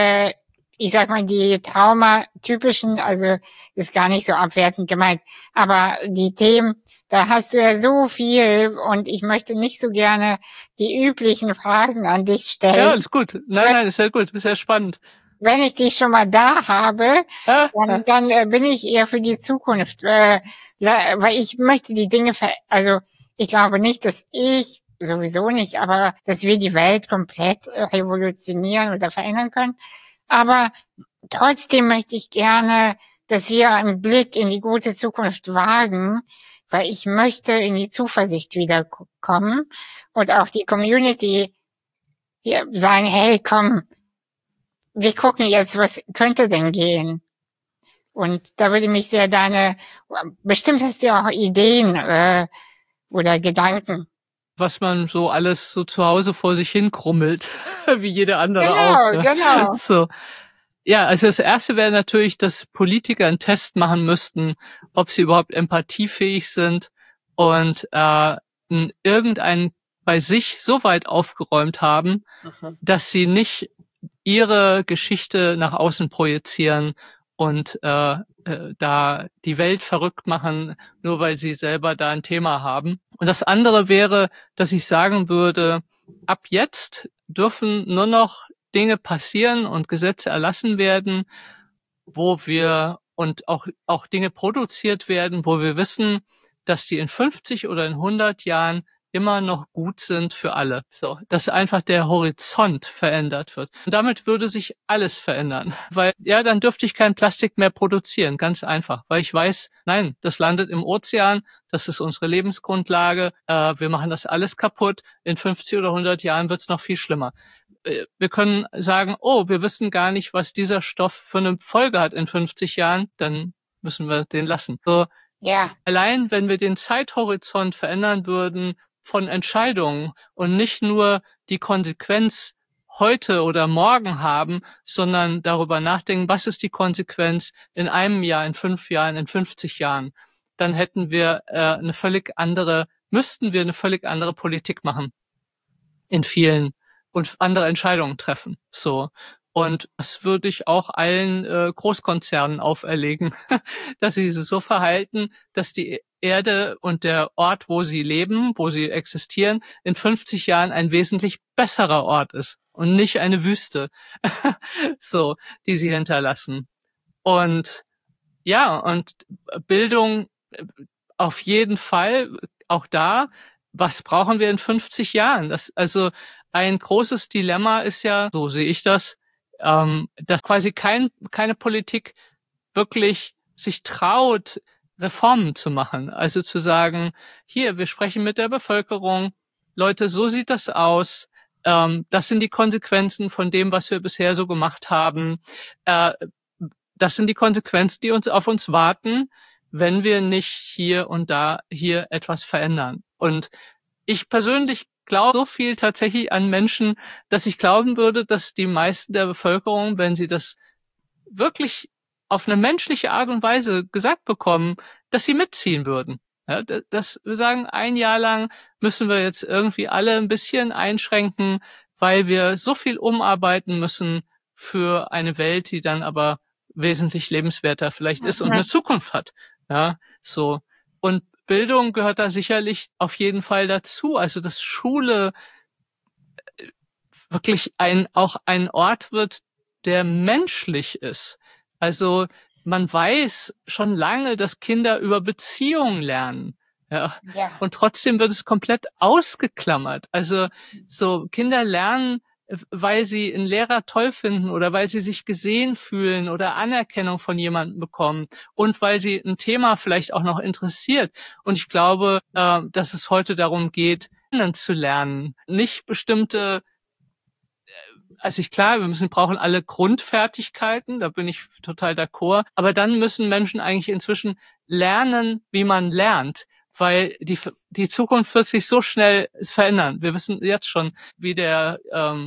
die traumatypischen, also ist gar nicht so abwertend gemeint, aber die Themen, da hast du ja so viel und ich möchte nicht so gerne die üblichen Fragen an dich stellen. Ja, ist gut. Nein, ist ja gut, ist ja spannend. wenn ich die schon mal da habe, dann bin ich eher für die Zukunft, weil ich möchte die Dinge also ich glaube nicht, dass ich sowieso nicht, aber dass wir die Welt komplett revolutionieren oder verändern können. Aber trotzdem möchte ich gerne, dass wir einen Blick in die gute Zukunft wagen, weil ich möchte in die Zuversicht wiederkommen und auch die Community hier sagen, hey, komm, wir gucken jetzt, was könnte denn gehen? Und da würde mich sehr bestimmt hast du auch Ideen oder Gedanken. Was man so alles so zu Hause vor sich hin krummelt, wie jeder andere Genau, auch. Ne? genau. So. Ja, also das Erste wäre natürlich, dass Politiker einen Test machen müssten, ob sie überhaupt empathiefähig sind und irgendeinen bei sich so weit aufgeräumt haben, dass sie nicht ihre Geschichte nach außen projizieren und da die Welt verrückt machen, nur weil sie selber da ein Thema haben. Und das andere wäre, dass ich sagen würde, ab jetzt dürfen nur noch Dinge passieren und Gesetze erlassen werden, wo wir und auch Dinge produziert werden, wo wir wissen, dass die in 50 oder in 100 Jahren immer noch gut sind für alle. So, dass einfach der Horizont verändert wird. Und damit würde sich alles verändern. Weil, ja, dann dürfte ich kein Plastik mehr produzieren. Ganz einfach. Weil ich weiß, nein, das landet im Ozean. Das ist unsere Lebensgrundlage. Wir machen das alles kaputt. In 50 oder 100 Jahren wird es noch viel schlimmer. Wir können sagen, oh, wir wissen gar nicht, was dieser Stoff für eine Folge hat in 50 Jahren. Dann müssen wir den lassen. So, Ja. Allein, wenn wir den Zeithorizont verändern würden von Entscheidungen und nicht nur die Konsequenz heute oder morgen haben, sondern darüber nachdenken, was ist die Konsequenz in einem Jahr, in 5 Jahren, in 50 Jahren, dann hätten wir müssten wir eine völlig andere Politik machen in vielen und andere Entscheidungen treffen. So. Und das würde ich auch allen Großkonzernen auferlegen, dass sie sich so verhalten, dass die Erde und der Ort, wo sie leben, wo sie existieren, in 50 Jahren ein wesentlich besserer Ort ist und nicht eine Wüste, so, die sie hinterlassen. Und ja, und Bildung auf jeden Fall, auch da, was brauchen wir in 50 Jahren? Also ein großes Dilemma ist ja, so sehe ich das, dass quasi keine Politik wirklich sich traut, Reformen zu machen. Also zu sagen, hier, wir sprechen mit der Bevölkerung, Leute, so sieht das aus, das sind die Konsequenzen von dem, was wir bisher so gemacht haben, das sind die Konsequenzen, die auf uns warten, wenn wir nicht hier und da hier etwas verändern. Und ich persönlich glaube so viel tatsächlich an Menschen, dass ich glauben würde, dass die meisten der Bevölkerung, wenn sie das wirklich auf eine menschliche Art und Weise gesagt bekommen, dass sie mitziehen würden. Ja, dass wir sagen, ein Jahr lang müssen wir jetzt irgendwie alle ein bisschen einschränken, weil wir so viel umarbeiten müssen für eine Welt, die dann aber wesentlich lebenswerter vielleicht ist und eine Zukunft hat. Ja, so. Und Bildung gehört da sicherlich auf jeden Fall dazu. Also, dass Schule wirklich auch ein Ort wird, der menschlich ist. Also, man weiß schon lange, dass Kinder über Beziehungen lernen. Ja. Ja. Und trotzdem wird es komplett ausgeklammert. Also, so Kinder lernen, weil sie einen Lehrer toll finden oder weil sie sich gesehen fühlen oder Anerkennung von jemandem bekommen und weil sie ein Thema vielleicht auch noch interessiert. Und ich glaube, dass es heute darum geht, zu lernen, nicht bestimmte, also klar, wir brauchen alle Grundfertigkeiten, da bin ich total d'accord, aber dann müssen Menschen eigentlich inzwischen lernen, wie man lernt. Weil die Zukunft wird sich so schnell verändern. Wir wissen jetzt schon, wie der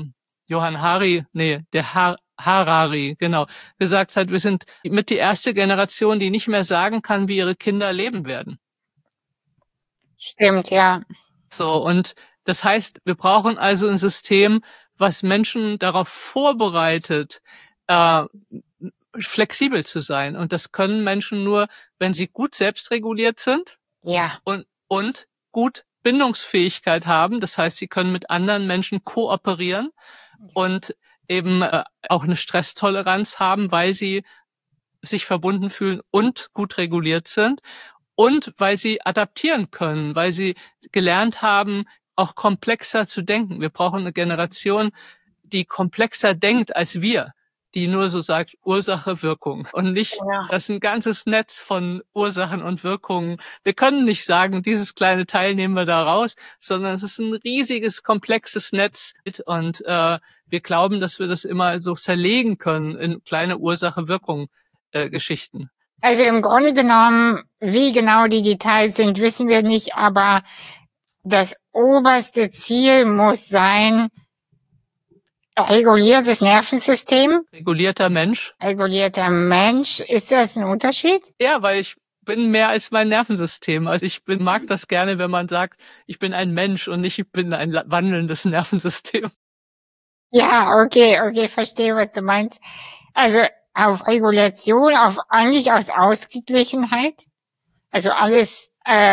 Harari, genau, gesagt hat, wir sind mit die erste Generation, die nicht mehr sagen kann, wie ihre Kinder leben werden. Stimmt, ja. So, und das heißt, wir brauchen also ein System, was Menschen darauf vorbereitet, flexibel zu sein. Und das können Menschen nur, wenn sie gut selbstreguliert sind. Ja. Und gut Bindungsfähigkeit haben. Das heißt, sie können mit anderen Menschen kooperieren und eben auch eine Stresstoleranz haben, weil sie sich verbunden fühlen und gut reguliert sind und weil sie adaptieren können, weil sie gelernt haben, auch komplexer zu denken. Wir brauchen eine Generation, die komplexer denkt als wir, die nur so sagt Ursache, Wirkung und nicht das ist ein ganzes Netz von Ursachen und Wirkungen. Wir können nicht sagen, dieses kleine Teil nehmen wir da raus, sondern es ist ein riesiges, komplexes Netz und wir glauben, dass wir das immer so zerlegen können in kleine Ursache-Wirkung-Geschichten. Also im Grunde genommen, wie genau die Details sind, wissen wir nicht, aber das oberste Ziel muss sein, reguliertes Nervensystem. Regulierter Mensch. Regulierter Mensch. Ist das ein Unterschied? Ja, weil ich bin mehr als mein Nervensystem. Also mag das gerne, wenn man sagt, ich bin ein Mensch und nicht, ich bin ein wandelndes Nervensystem. Ja, okay, verstehe, was du meinst. Also auf Regulation, eigentlich aus Ausgeglichenheit. Also alles,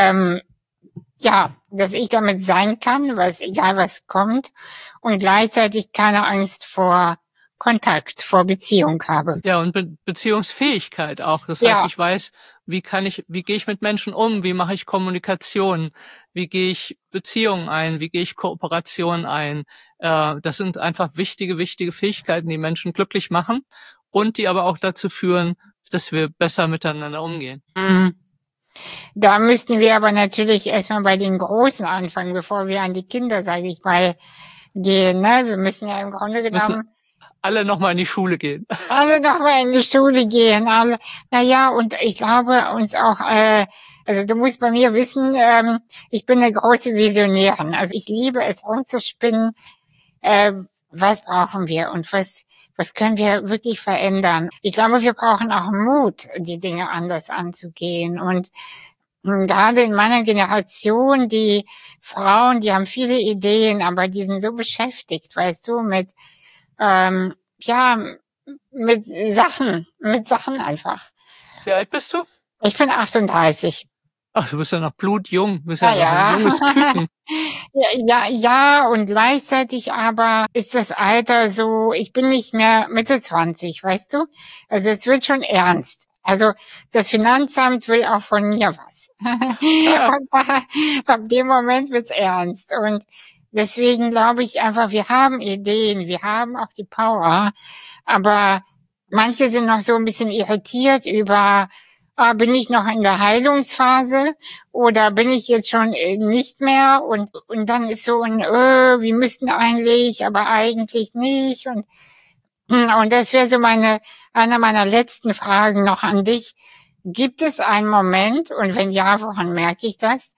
dass ich damit sein kann, egal was kommt, und gleichzeitig keine Angst vor Kontakt, vor Beziehung habe. Ja, und Beziehungsfähigkeit auch. Das heißt, ich weiß, wie gehe ich mit Menschen um, wie mache ich Kommunikation, wie gehe ich Beziehungen ein, wie gehe ich Kooperation ein. Das sind einfach wichtige Fähigkeiten, die Menschen glücklich machen und die aber auch dazu führen, dass wir besser miteinander umgehen. Mhm. Da müssten wir aber natürlich erstmal bei den Großen anfangen, bevor wir an die Kinder, sage ich mal, gehen. Ne? Wir müssen ja im Grunde genommen alle nochmal in die Schule gehen. Alle nochmal in die Schule gehen. Naja, und ich glaube uns auch, also du musst bei mir wissen, ich bin eine große Visionärin. Also ich liebe es rumzuspinnen, was brauchen wir und was können wir wirklich verändern. Ich glaube, wir brauchen auch Mut, die Dinge anders anzugehen. Und gerade in meiner Generation, die Frauen, die haben viele Ideen, aber die sind so beschäftigt, weißt du, mit Sachen einfach. Wie alt bist du? Ich bin 38. Ach, du bist ja noch blutjung, du bist ja noch ein junges Küken. Ja, und gleichzeitig aber ist das Alter so, ich bin nicht mehr Mitte 20, weißt du? Also es wird schon ernst. Also das Finanzamt will auch von mir was. Und ab dem Moment wird's ernst. Und deswegen glaube ich einfach, wir haben Ideen, wir haben auch die Power, aber manche sind noch so ein bisschen irritiert über, bin ich noch in der Heilungsphase oder bin ich jetzt schon nicht mehr und dann ist so wir müssten eigentlich, aber eigentlich nicht und das wäre so eine meiner letzten Fragen noch an dich. Gibt es einen Moment und wenn ja, woran merke ich das?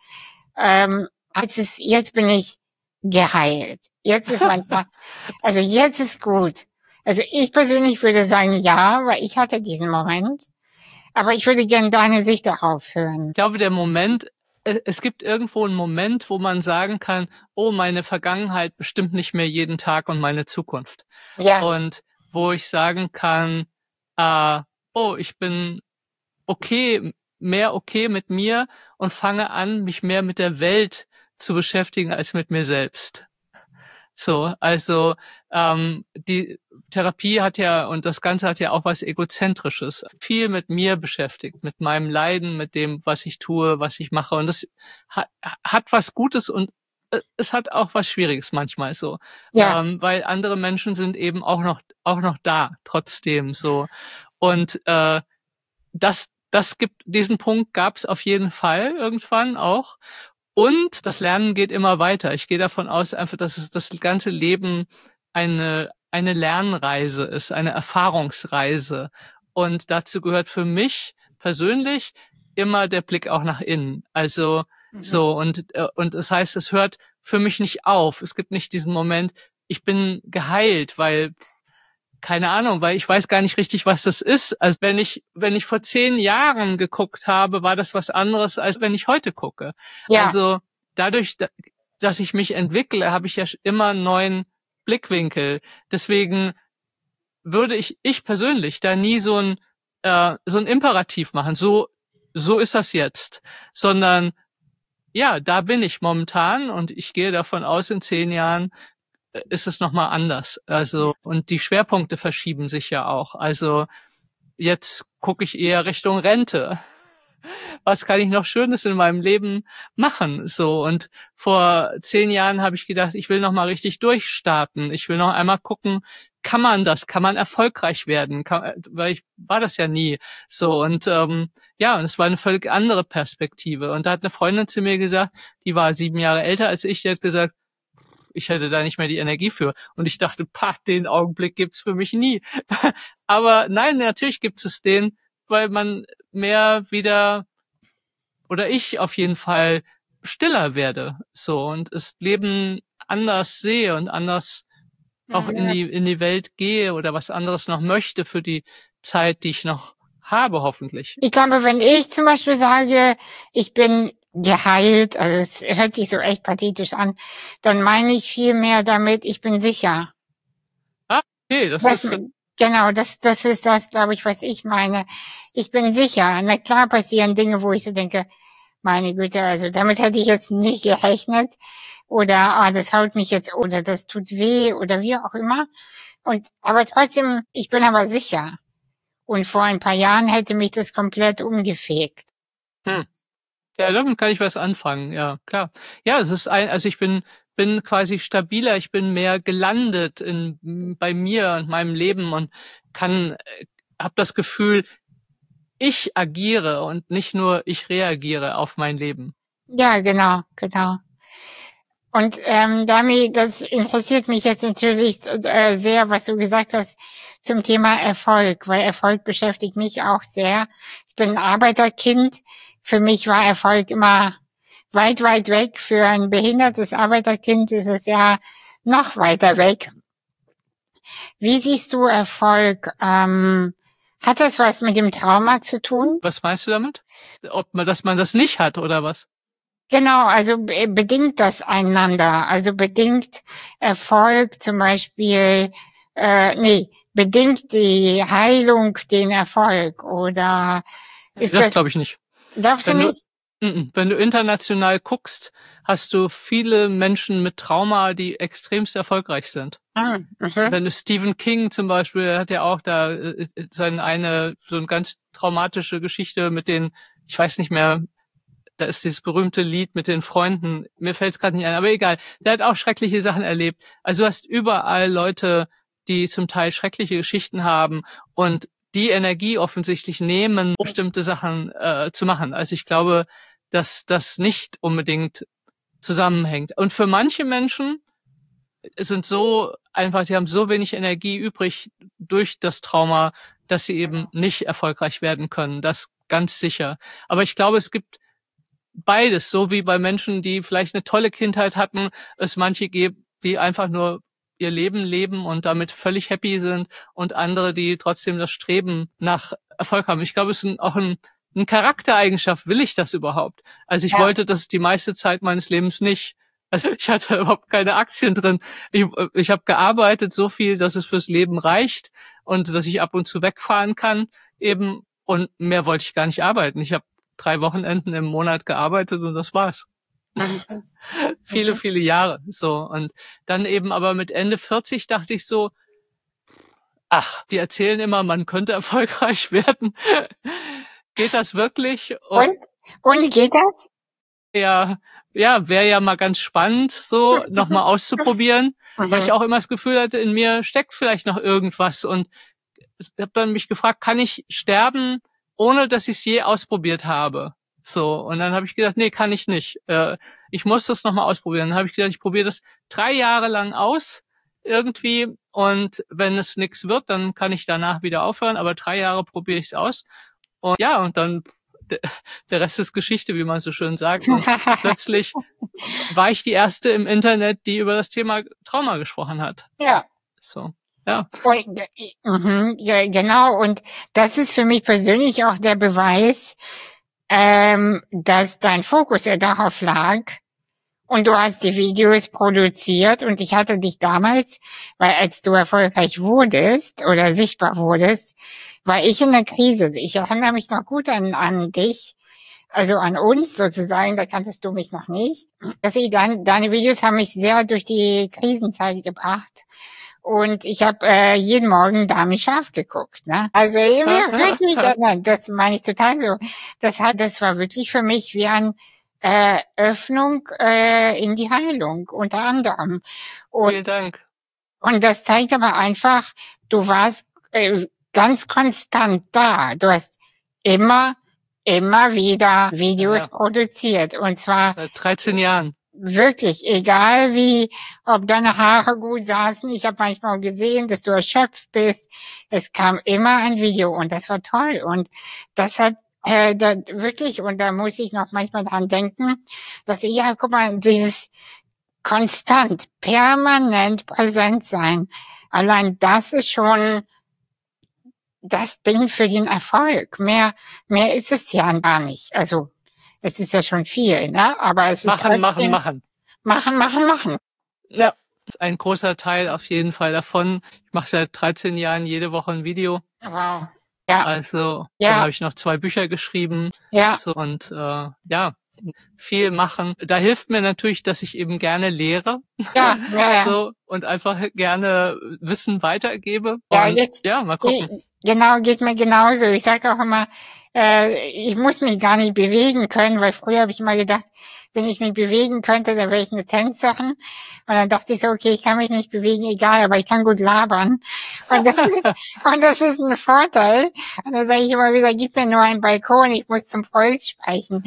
Jetzt bin ich geheilt. Jetzt ist also jetzt ist gut. Also ich persönlich würde sagen ja, weil ich hatte diesen Moment. Aber ich würde gerne deine Sicht darauf hören. Ich glaube, es gibt irgendwo einen Moment, wo man sagen kann, oh, meine Vergangenheit bestimmt nicht mehr jeden Tag und meine Zukunft. Ja. Und wo ich sagen kann, ich bin mehr okay mit mir und fange an, mich mehr mit der Welt zu beschäftigen als mit mir selbst. So, also die Therapie und das Ganze hat ja auch was Egozentrisches. Viel mit mir beschäftigt, mit meinem Leiden, mit dem, was ich tue, was ich mache. Und das hat was Gutes und es hat auch was Schwieriges manchmal so. Ja. Weil andere Menschen sind eben auch noch da, trotzdem so. Und diesen Punkt gab es auf jeden Fall irgendwann auch. Und das Lernen geht immer weiter. Ich gehe davon aus, einfach, dass das ganze Leben eine Lernreise ist, eine Erfahrungsreise. Und dazu gehört für mich persönlich immer der Blick auch nach innen. Also und das heißt, es hört für mich nicht auf. Es gibt nicht diesen Moment, ich bin geheilt, weil keine Ahnung, weil ich weiß gar nicht richtig, was das ist. Also wenn ich vor 10 Jahren geguckt habe, war das was anderes, als wenn ich heute gucke. Ja. Also dadurch, dass ich mich entwickle, habe ich ja immer einen neuen Blickwinkel. Deswegen würde ich persönlich da nie so ein Imperativ machen. So ist das jetzt. Sondern ja, da bin ich momentan und ich gehe davon aus, in 10 Jahren ist es nochmal anders. Also, und die Schwerpunkte verschieben sich ja auch. Also, jetzt gucke ich eher Richtung Rente. Was kann ich noch Schönes in meinem Leben machen? So, und vor 10 Jahren habe ich gedacht, ich will noch mal richtig durchstarten. Ich will noch einmal gucken, kann man das? Kann man erfolgreich werden? Weil ich war das ja nie. So, und ja, und es war eine völlig andere Perspektive. Und da hat eine Freundin zu mir gesagt, die war 7 Jahre älter als ich, die hat gesagt, ich hätte da nicht mehr die Energie für. Und ich dachte, den Augenblick gibt's für mich nie. Aber nein, natürlich gibt es den, weil man mehr wieder, oder ich auf jeden Fall, stiller werde. So, und das Leben anders sehe und anders auch in die Welt gehe oder was anderes noch möchte für die Zeit, die ich noch habe, hoffentlich. Ich glaube, wenn ich zum Beispiel sage, ich bin geheilt, also es hört sich so echt pathetisch an, dann meine ich viel mehr damit, ich bin sicher. Okay, Genau, das ist das, glaube ich, was ich meine. Ich bin sicher. Na klar passieren Dinge, wo ich so denke, meine Güte, also damit hätte ich jetzt nicht gerechnet. Oder, das haut mich jetzt, oder das tut weh, oder wie auch immer. Aber trotzdem, ich bin aber sicher. Und vor ein paar Jahren hätte mich das komplett umgefegt. Ja, damit kann ich was anfangen, ja, klar. Ja, es ist also ich bin quasi stabiler, ich bin mehr gelandet bei mir und meinem Leben und habe das Gefühl, ich agiere und nicht nur ich reagiere auf mein Leben. Ja, genau. Und Dami, das interessiert mich jetzt natürlich sehr, was du gesagt hast zum Thema Erfolg, weil Erfolg beschäftigt mich auch sehr. Ich bin ein Arbeiterkind. Für mich war Erfolg immer weit, weit weg. Für ein behindertes Arbeiterkind ist es ja noch weiter weg. Wie siehst du Erfolg? Hat das was mit dem Trauma zu tun? Was meinst du damit? Dass man das nicht hat, oder was? Genau, also bedingt das einander. Also bedingt Erfolg zum Beispiel, bedingt die Heilung den Erfolg, oder ist das glaube ich nicht. Glaubst du nicht? Wenn du international guckst, hast du viele Menschen mit Trauma, die extremst erfolgreich sind. Wenn du Stephen King zum Beispiel, der hat ja auch da so eine ganz traumatische Geschichte mit den, ich weiß nicht mehr, da ist dieses berühmte Lied mit den Freunden, mir fällt es gerade nicht ein, aber egal, der hat auch schreckliche Sachen erlebt. Also du hast überall Leute, die zum Teil schreckliche Geschichten haben und die Energie offensichtlich nehmen, bestimmte Sachen zu machen. Also ich glaube, dass das nicht unbedingt zusammenhängt. Und für manche Menschen sind so einfach, die haben so wenig Energie übrig durch das Trauma, dass sie eben nicht erfolgreich werden können. Das ganz sicher. Aber ich glaube, es gibt beides, so wie bei Menschen, die vielleicht eine tolle Kindheit hatten, es manche gibt, die einfach nur ihr Leben leben und damit völlig happy sind und andere, die trotzdem das Streben nach Erfolg haben. Ich glaube, es ist auch eine Charaktereigenschaft. Will ich das überhaupt? Also ich wollte das die meiste Zeit meines Lebens nicht. Also ich hatte überhaupt keine Aktien drin. Ich habe gearbeitet so viel, dass es fürs Leben reicht und dass ich ab und zu wegfahren kann eben, und mehr wollte ich gar nicht arbeiten. Ich habe 3 Wochenenden im Monat gearbeitet und das war's. Viele Jahre, so. Und dann eben aber mit Ende 40 dachte ich so, die erzählen immer, man könnte erfolgreich werden. Geht das wirklich? Und geht das? Ja, wäre ja mal ganz spannend, so nochmal auszuprobieren, weil ich auch immer das Gefühl hatte, in mir steckt vielleicht noch irgendwas. Und ich habe dann mich gefragt, kann ich sterben, ohne dass ich es je ausprobiert habe? So, und dann habe ich gedacht, nee, kann ich nicht. Ich muss das nochmal ausprobieren. Dann habe ich gedacht, ich probiere das 3 Jahre lang aus irgendwie, und wenn es nichts wird, dann kann ich danach wieder aufhören, aber 3 Jahre probiere ich es aus. Und ja, und dann der Rest ist Geschichte, wie man so schön sagt. Und plötzlich war ich die Erste im Internet, die über das Thema Trauma gesprochen hat. Ja. So, ja. Ja, genau. Und das ist für mich persönlich auch der Beweis, dass dein Fokus ja darauf lag. Und du hast die Videos produziert, und ich hatte dich damals, weil als du erfolgreich wurdest oder sichtbar wurdest, war ich in der Krise. Ich erinnere mich noch gut an dich. also an uns sozusagen, da kanntest du mich noch nicht, deine Videos haben mich sehr durch die Krisenzeit gebracht. Und ich habe jeden Morgen Dami Scharf geguckt, ne? Also wirklich, das meine ich total so. Das war wirklich für mich wie ein Öffnung in die Heilung, unter anderem. Vielen Dank. Und das zeigt aber einfach, du warst ganz konstant da. Du hast immer wieder Videos produziert. Und zwar seit 13 Jahren. Wirklich, egal wie, ob deine Haare gut saßen. Ich habe manchmal gesehen, dass du erschöpft bist. Es kam immer ein Video und das war toll. Und das hat wirklich, und da muss ich noch manchmal dran denken, dass guck mal, dieses konstant, permanent präsent sein, allein das ist schon das Ding für den Erfolg. Mehr ist es ja gar nicht. Also, es ist ja schon viel, ne? Aber es ist machen. Machen. Ja, das ist ein großer Teil auf jeden Fall davon. Ich mache seit 13 Jahren jede Woche ein Video. Wow. Ja. Also, dann habe ich noch 2 Bücher geschrieben. Ja. So, und viel machen. Da hilft mir natürlich, dass ich eben gerne lehre. Ja. So, und einfach gerne Wissen weitergebe. Ja, und, mal gucken. Genau, geht mir genauso. Ich sage auch immer, ich muss mich gar nicht bewegen können, weil früher habe ich immer gedacht, wenn ich mich bewegen könnte, dann wäre ich eine Tänzerin. Und dann dachte ich so, okay, ich kann mich nicht bewegen, egal, aber ich kann gut labern. Und das ist ein Vorteil. Und dann sage ich immer wieder, gib mir nur einen Balkon, ich muss zum Volk sprechen.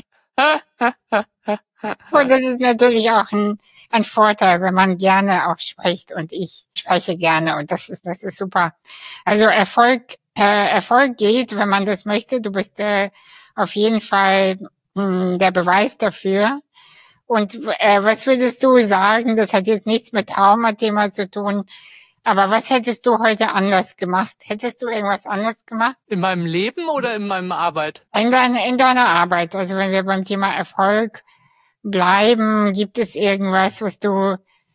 Und das ist natürlich auch ein Vorteil, wenn man gerne auch spricht, und ich spreche gerne, und das ist super. Also Erfolg geht, wenn man das möchte. Du bist auf jeden Fall der Beweis dafür. Und was würdest du sagen, das hat jetzt nichts mit Traumathema zu tun, aber was hättest du heute anders gemacht? Hättest du irgendwas anders gemacht? In meinem Leben oder in meiner Arbeit? In deiner Arbeit. Also wenn wir beim Thema Erfolg bleiben, gibt es irgendwas, was du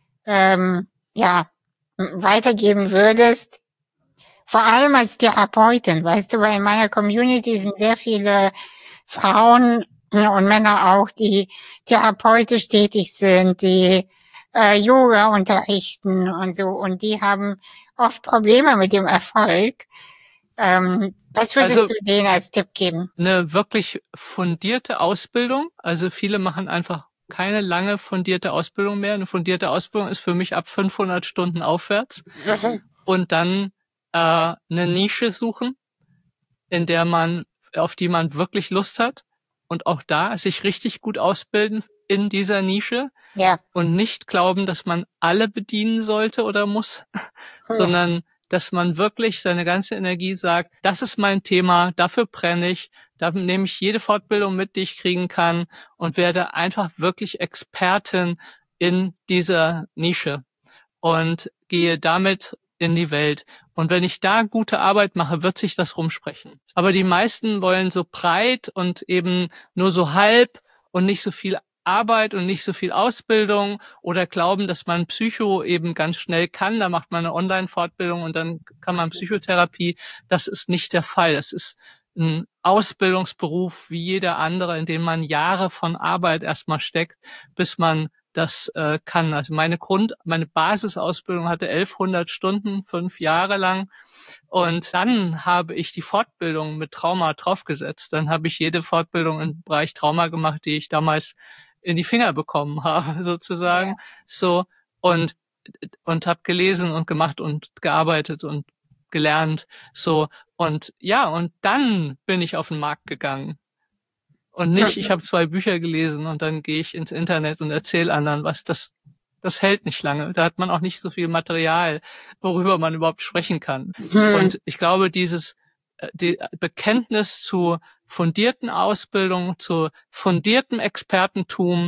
weitergeben würdest? Vor allem als Therapeutin, weißt du, weil in meiner Community sind sehr viele Frauen und Männer auch, die therapeutisch tätig sind, die Yoga unterrichten und so, und die haben oft Probleme mit dem Erfolg. Was würdest du denen als Tipp geben? Eine wirklich fundierte Ausbildung. Also viele machen einfach keine lange fundierte Ausbildung mehr. Eine fundierte Ausbildung ist für mich ab 500 Stunden aufwärts. Und dann eine Nische suchen, auf die man wirklich Lust hat. Und auch da sich richtig gut ausbilden in dieser Nische. Ja. Und nicht glauben, dass man alle bedienen sollte oder muss, sondern dass man wirklich seine ganze Energie sagt, das ist mein Thema, dafür brenne ich, da nehme ich jede Fortbildung mit, die ich kriegen kann, und werde einfach wirklich Expertin in dieser Nische und gehe damit in die Welt. Und wenn ich da gute Arbeit mache, wird sich das rumsprechen. Aber die meisten wollen so breit und eben nur so halb und nicht so viel Arbeit und nicht so viel Ausbildung, oder glauben, dass man Psycho eben ganz schnell kann. Da macht man eine Online-Fortbildung und dann kann man Psychotherapie. Das ist nicht der Fall. Das ist ein Ausbildungsberuf wie jeder andere, in dem man Jahre von Arbeit erstmal steckt, bis man das kann. Also meine Basisausbildung hatte 1100 Stunden, 5 Jahre lang. Und dann habe ich die Fortbildung mit Trauma draufgesetzt. Dann habe ich jede Fortbildung im Bereich Trauma gemacht, die ich damals in die Finger bekommen habe, sozusagen. Ja. So, und habe gelesen und gemacht und gearbeitet und gelernt. So, und dann bin ich auf den Markt gegangen. Und nicht, ich habe 2 Bücher gelesen und dann gehe ich ins Internet und erzähle anderen was. Das hält nicht lange. Da hat man auch nicht so viel Material, worüber man überhaupt sprechen kann. Und ich glaube, die Bekenntnis zu fundierten Ausbildung, zu fundiertem Expertentum,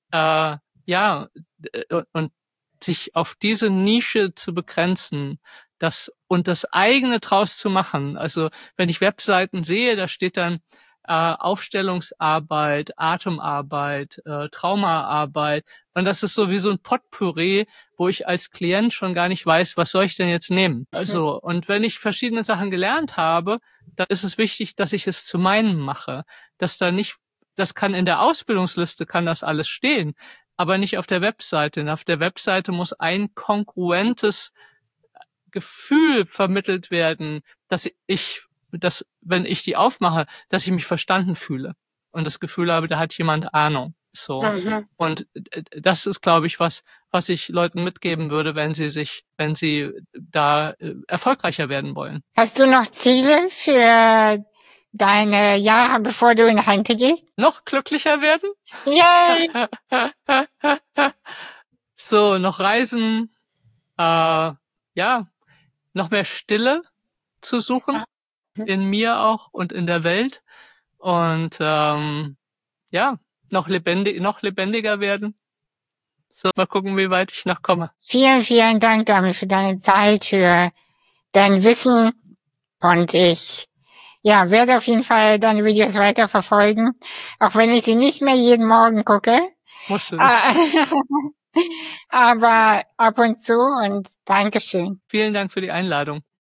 und sich auf diese Nische zu begrenzen, das eigene draus zu machen. Also wenn ich Webseiten sehe, da steht dann Aufstellungsarbeit, Atemarbeit, Traumaarbeit. Und das ist so wie so ein Potpourri, wo ich als Klient schon gar nicht weiß, was soll ich denn jetzt nehmen? Also, und wenn ich verschiedene Sachen gelernt habe, dann ist es wichtig, dass ich es zu meinem mache, dass da nicht das kann in der Ausbildungsliste, kann das alles stehen, aber nicht auf der Webseite. Und auf der Webseite muss ein kongruentes Gefühl vermittelt werden, dass wenn ich die aufmache, dass ich mich verstanden fühle und das Gefühl habe, da hat jemand Ahnung. So. Mhm. Und das ist, glaube ich, was ich Leuten mitgeben würde, wenn sie da erfolgreicher werden wollen. Hast du noch Ziele für deine Jahre, bevor du in Rente gehst? Noch glücklicher werden? Yay! So, noch reisen, ja, noch mehr Stille zu suchen, in mir auch und in der Welt. Und ja, noch lebendiger werden. So, mal gucken, wie weit ich noch komme. Vielen, vielen Dank, Dami, für deine Zeit, für dein Wissen. Und ich werde auf jeden Fall deine Videos weiter verfolgen, auch wenn ich sie nicht mehr jeden Morgen gucke. Musst du nicht. Aber ab und zu und Dankeschön. Vielen Dank für die Einladung.